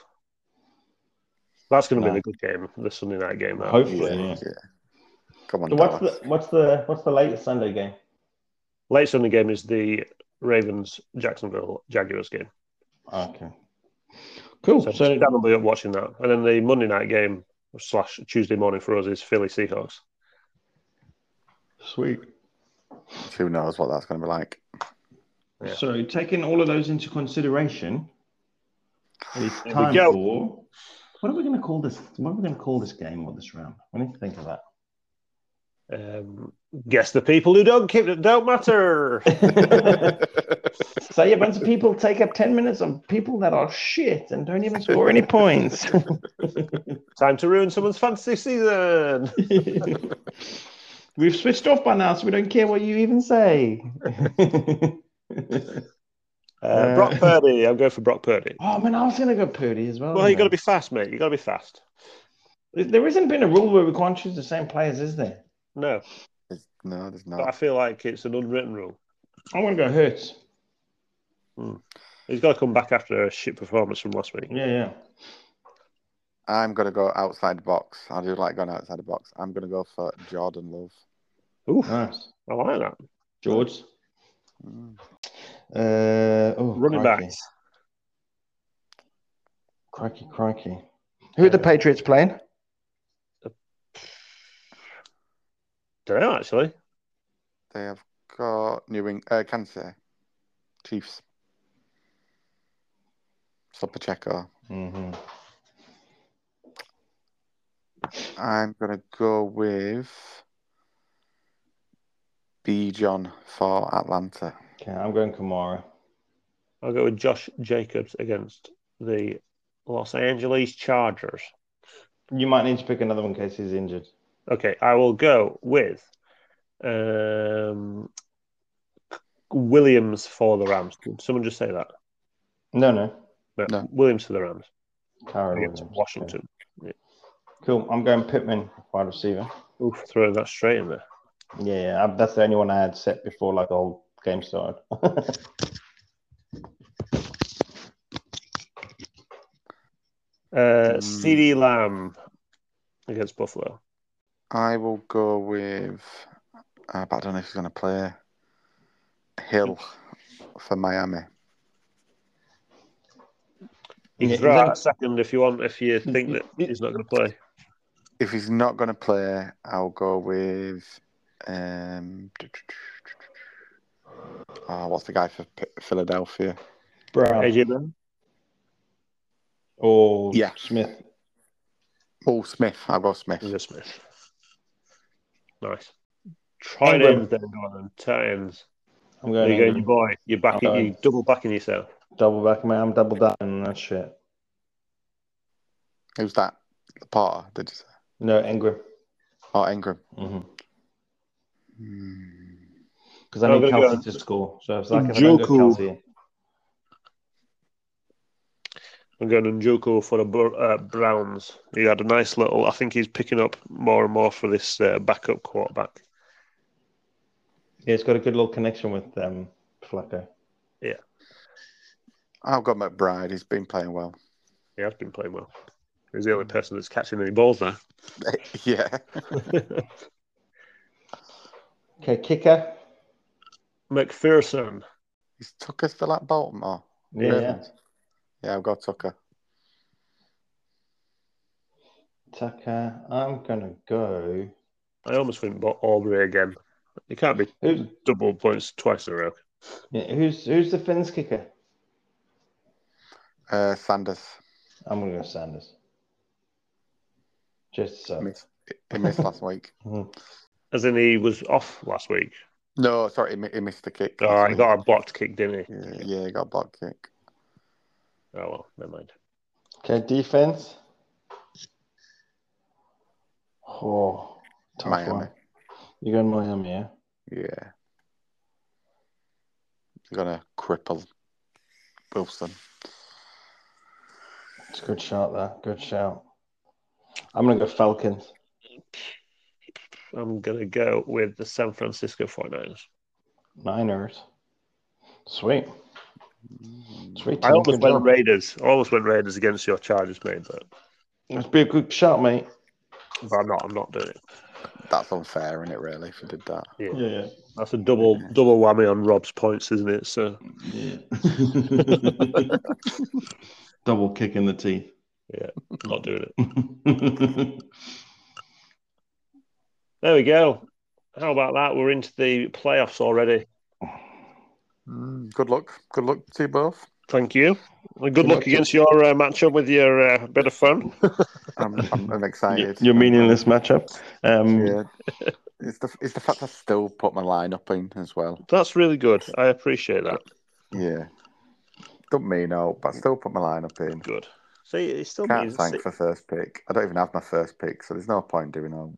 Speaker 2: That's going to be the good game, the Sunday night game.
Speaker 3: Hopefully, yeah.
Speaker 5: Come on.
Speaker 3: So what's the latest Sunday game?
Speaker 2: Late Sunday game is the Ravens Jacksonville Jaguars game.
Speaker 3: Okay. Cool.
Speaker 2: So Dan will be up watching that, and then the Monday night game / Tuesday morning for us is Philly Seahawks.
Speaker 3: Sweet.
Speaker 5: Who knows what that's going to be like?
Speaker 3: Yeah. So taking all of those into consideration, it's time for. What are we going to call this? What are we going to call this game or this round? I need to think of that.
Speaker 2: Guess the people who don't matter.
Speaker 3: So a bunch of people take up 10 minutes of people that are shit and don't even score any points.
Speaker 2: Time to ruin someone's fantasy season.
Speaker 3: We've switched off by now, so we don't care what you even say.
Speaker 2: Brock Purdy. I'm going for Brock Purdy.
Speaker 3: Oh man, I was going to go Purdy as well.
Speaker 2: Well, you got to be fast, mate. You got to be fast.
Speaker 3: There hasn't been a rule where we can't choose the same players, is there?
Speaker 2: No,
Speaker 5: No, there's
Speaker 2: but I
Speaker 5: not.
Speaker 2: feel like it's an unwritten rule.
Speaker 3: I want to go Hurts.
Speaker 2: He's got to come back after a shit performance from last week.
Speaker 3: Yeah.
Speaker 5: I'm going to go outside the box. I do like going outside the box. I'm going to go for Jordan Love.
Speaker 2: Oof,
Speaker 3: Nice.
Speaker 2: I like that.
Speaker 3: George.
Speaker 2: Running backs.
Speaker 3: Crikey. Who are the Patriots playing?
Speaker 2: Don't know, actually.
Speaker 5: They have got Kansas City Chiefs. So Pacheco.
Speaker 3: Mm-hmm.
Speaker 5: I'm going to go with B. John for Atlanta.
Speaker 3: Okay, I'm going Kamara.
Speaker 2: I'll go with Josh Jacobs against the Los Angeles Chargers.
Speaker 3: You might need to pick another one in case he's injured.
Speaker 2: Okay, I will go with Williams for the Rams. Did someone just say that?
Speaker 3: No.
Speaker 5: No.
Speaker 2: Williams for the Rams
Speaker 3: Kyron
Speaker 2: against
Speaker 3: Williams.
Speaker 2: Washington.
Speaker 3: Okay. Cool. I'm going Pittman, wide receiver.
Speaker 2: Oof, throwing that straight in there.
Speaker 3: Yeah. That's the only one I had set before like the whole game started.
Speaker 2: CeeDee Lamb against Buffalo.
Speaker 5: I will go with, but I don't know if he's going to play, Hill for Miami.
Speaker 2: You can throw out a second if you want, if you think that he's not going to play.
Speaker 5: If he's not going to play, I'll go with, what's the guy for Philadelphia?
Speaker 3: Brown.
Speaker 2: AJ Brown?
Speaker 3: Or
Speaker 5: Yeah.
Speaker 3: Smith.
Speaker 5: Oh, Smith. I'll go Smith.
Speaker 2: Yeah, Smith. Nice. Try names then, Gordon. Titans.
Speaker 3: I'm
Speaker 2: There
Speaker 3: going
Speaker 2: you go,
Speaker 3: Ingram.
Speaker 2: your boy. You're backing, you double backing yourself.
Speaker 3: Double back, man. I'm double down on that shit.
Speaker 5: Who's that? Potter, did you say?
Speaker 3: No, Ingram.
Speaker 5: Oh, Ingram.
Speaker 3: Because I need Kelsey to score. So it's like if I don't go Kelsey.
Speaker 2: I'm going Njoku for the Browns. He had a nice little. I think he's picking up more and more for this backup quarterback.
Speaker 3: Yeah, it's got a good little connection with Flacco.
Speaker 2: Yeah.
Speaker 5: I've got McBride. He's been playing well.
Speaker 2: He has been playing well. He's the only person that's catching any balls now.
Speaker 5: Yeah.
Speaker 3: Okay, kicker.
Speaker 2: McPherson.
Speaker 5: Is Tucker still at Baltimore?
Speaker 3: Yeah.
Speaker 5: Yeah, I've got Tucker.
Speaker 3: I'm going to go.
Speaker 2: I almost went Aubrey again. You can't be double points twice in a row.
Speaker 3: Yeah, who's the Finns kicker?
Speaker 5: Sanders.
Speaker 3: I'm going to go Sanders. Just so.
Speaker 5: He missed last week.
Speaker 2: As in he was off last week.
Speaker 5: No, sorry, he missed the kick.
Speaker 2: Oh, he got a blocked kick, didn't he?
Speaker 5: Yeah, he got a blocked kick.
Speaker 2: Oh, well, never mind.
Speaker 3: Okay, defense. Oh, tough
Speaker 5: Miami.
Speaker 3: one. You're going Miami, yeah?
Speaker 5: Yeah. You're going to cripple Wilson.
Speaker 3: It's a good shout there. Good shout. I'm going to go Falcons.
Speaker 2: I'm going to go with the San Francisco 49ers.
Speaker 3: Niners. Sweet.
Speaker 2: I almost went Raiders. I almost went Raiders against your Chargers, mate. But
Speaker 3: Must be a good shout, mate.
Speaker 2: But I'm not doing it.
Speaker 5: That's unfair, isn't it, really, if you did that?
Speaker 3: Yeah.
Speaker 2: That's a double whammy on Rob's points, isn't it? So
Speaker 3: Yeah. Double kick in the teeth.
Speaker 2: Yeah, not doing it. There we go. How about that? We're into the playoffs already.
Speaker 5: Good luck. Good luck to you both.
Speaker 2: Thank you. Well, good luck against your matchup with your bit of fun.
Speaker 5: I'm excited.
Speaker 3: Your meaningless matchup.
Speaker 5: Yeah. It's the fact I still put my lineup in as well.
Speaker 2: That's really good. I appreciate that.
Speaker 5: Yeah. Don't mean out, but I still put my lineup in.
Speaker 2: Good. See, it still
Speaker 5: Can't
Speaker 2: means
Speaker 5: thank for first pick. I don't even have my first pick, so there's no point doing all.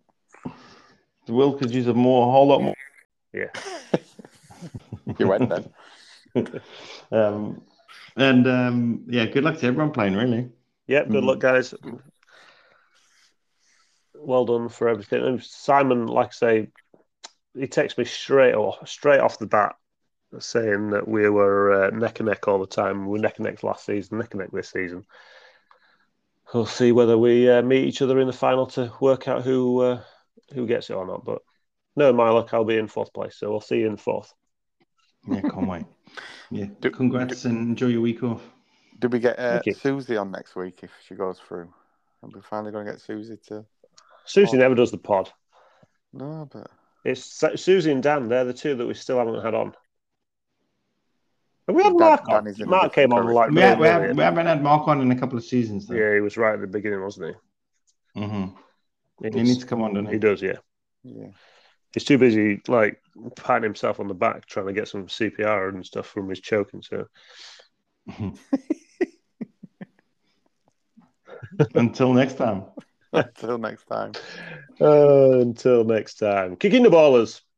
Speaker 3: Will could use a whole lot more.
Speaker 2: Yeah.
Speaker 5: You went then.
Speaker 3: Yeah, good luck to everyone playing, really.
Speaker 2: Yeah, good luck, guys. Well done for everything. And Simon, like I say, he texted me straight off the bat, saying that we were neck and neck all the time. We were neck and neck last season, neck and neck this season. We'll see whether we meet each other in the final to work out who gets it or not. But no, my luck, I'll be in fourth place, so we'll see you in fourth.
Speaker 3: Yeah, can't wait. Yeah, congrats and enjoy your week off.
Speaker 5: Did we get Susie on next week if she goes through? Are we finally going to get Susie to?
Speaker 2: Susie never does the pod.
Speaker 5: No, but
Speaker 2: it's Susie and Dan. They're the two that we still haven't had on. Have we had Mark on? Mark came on like
Speaker 3: we haven't had Mark on in a couple of seasons, though.
Speaker 2: Yeah, he was right at the beginning, wasn't
Speaker 3: he? Mm-hmm. He needs to come on, doesn't he?
Speaker 2: He does, yeah.
Speaker 5: Yeah.
Speaker 2: He's too busy, like, patting himself on the back, trying to get some CPR and stuff from his choking. So,
Speaker 3: until next time.
Speaker 5: Until next time.
Speaker 2: Until next time. Kicking the ballers.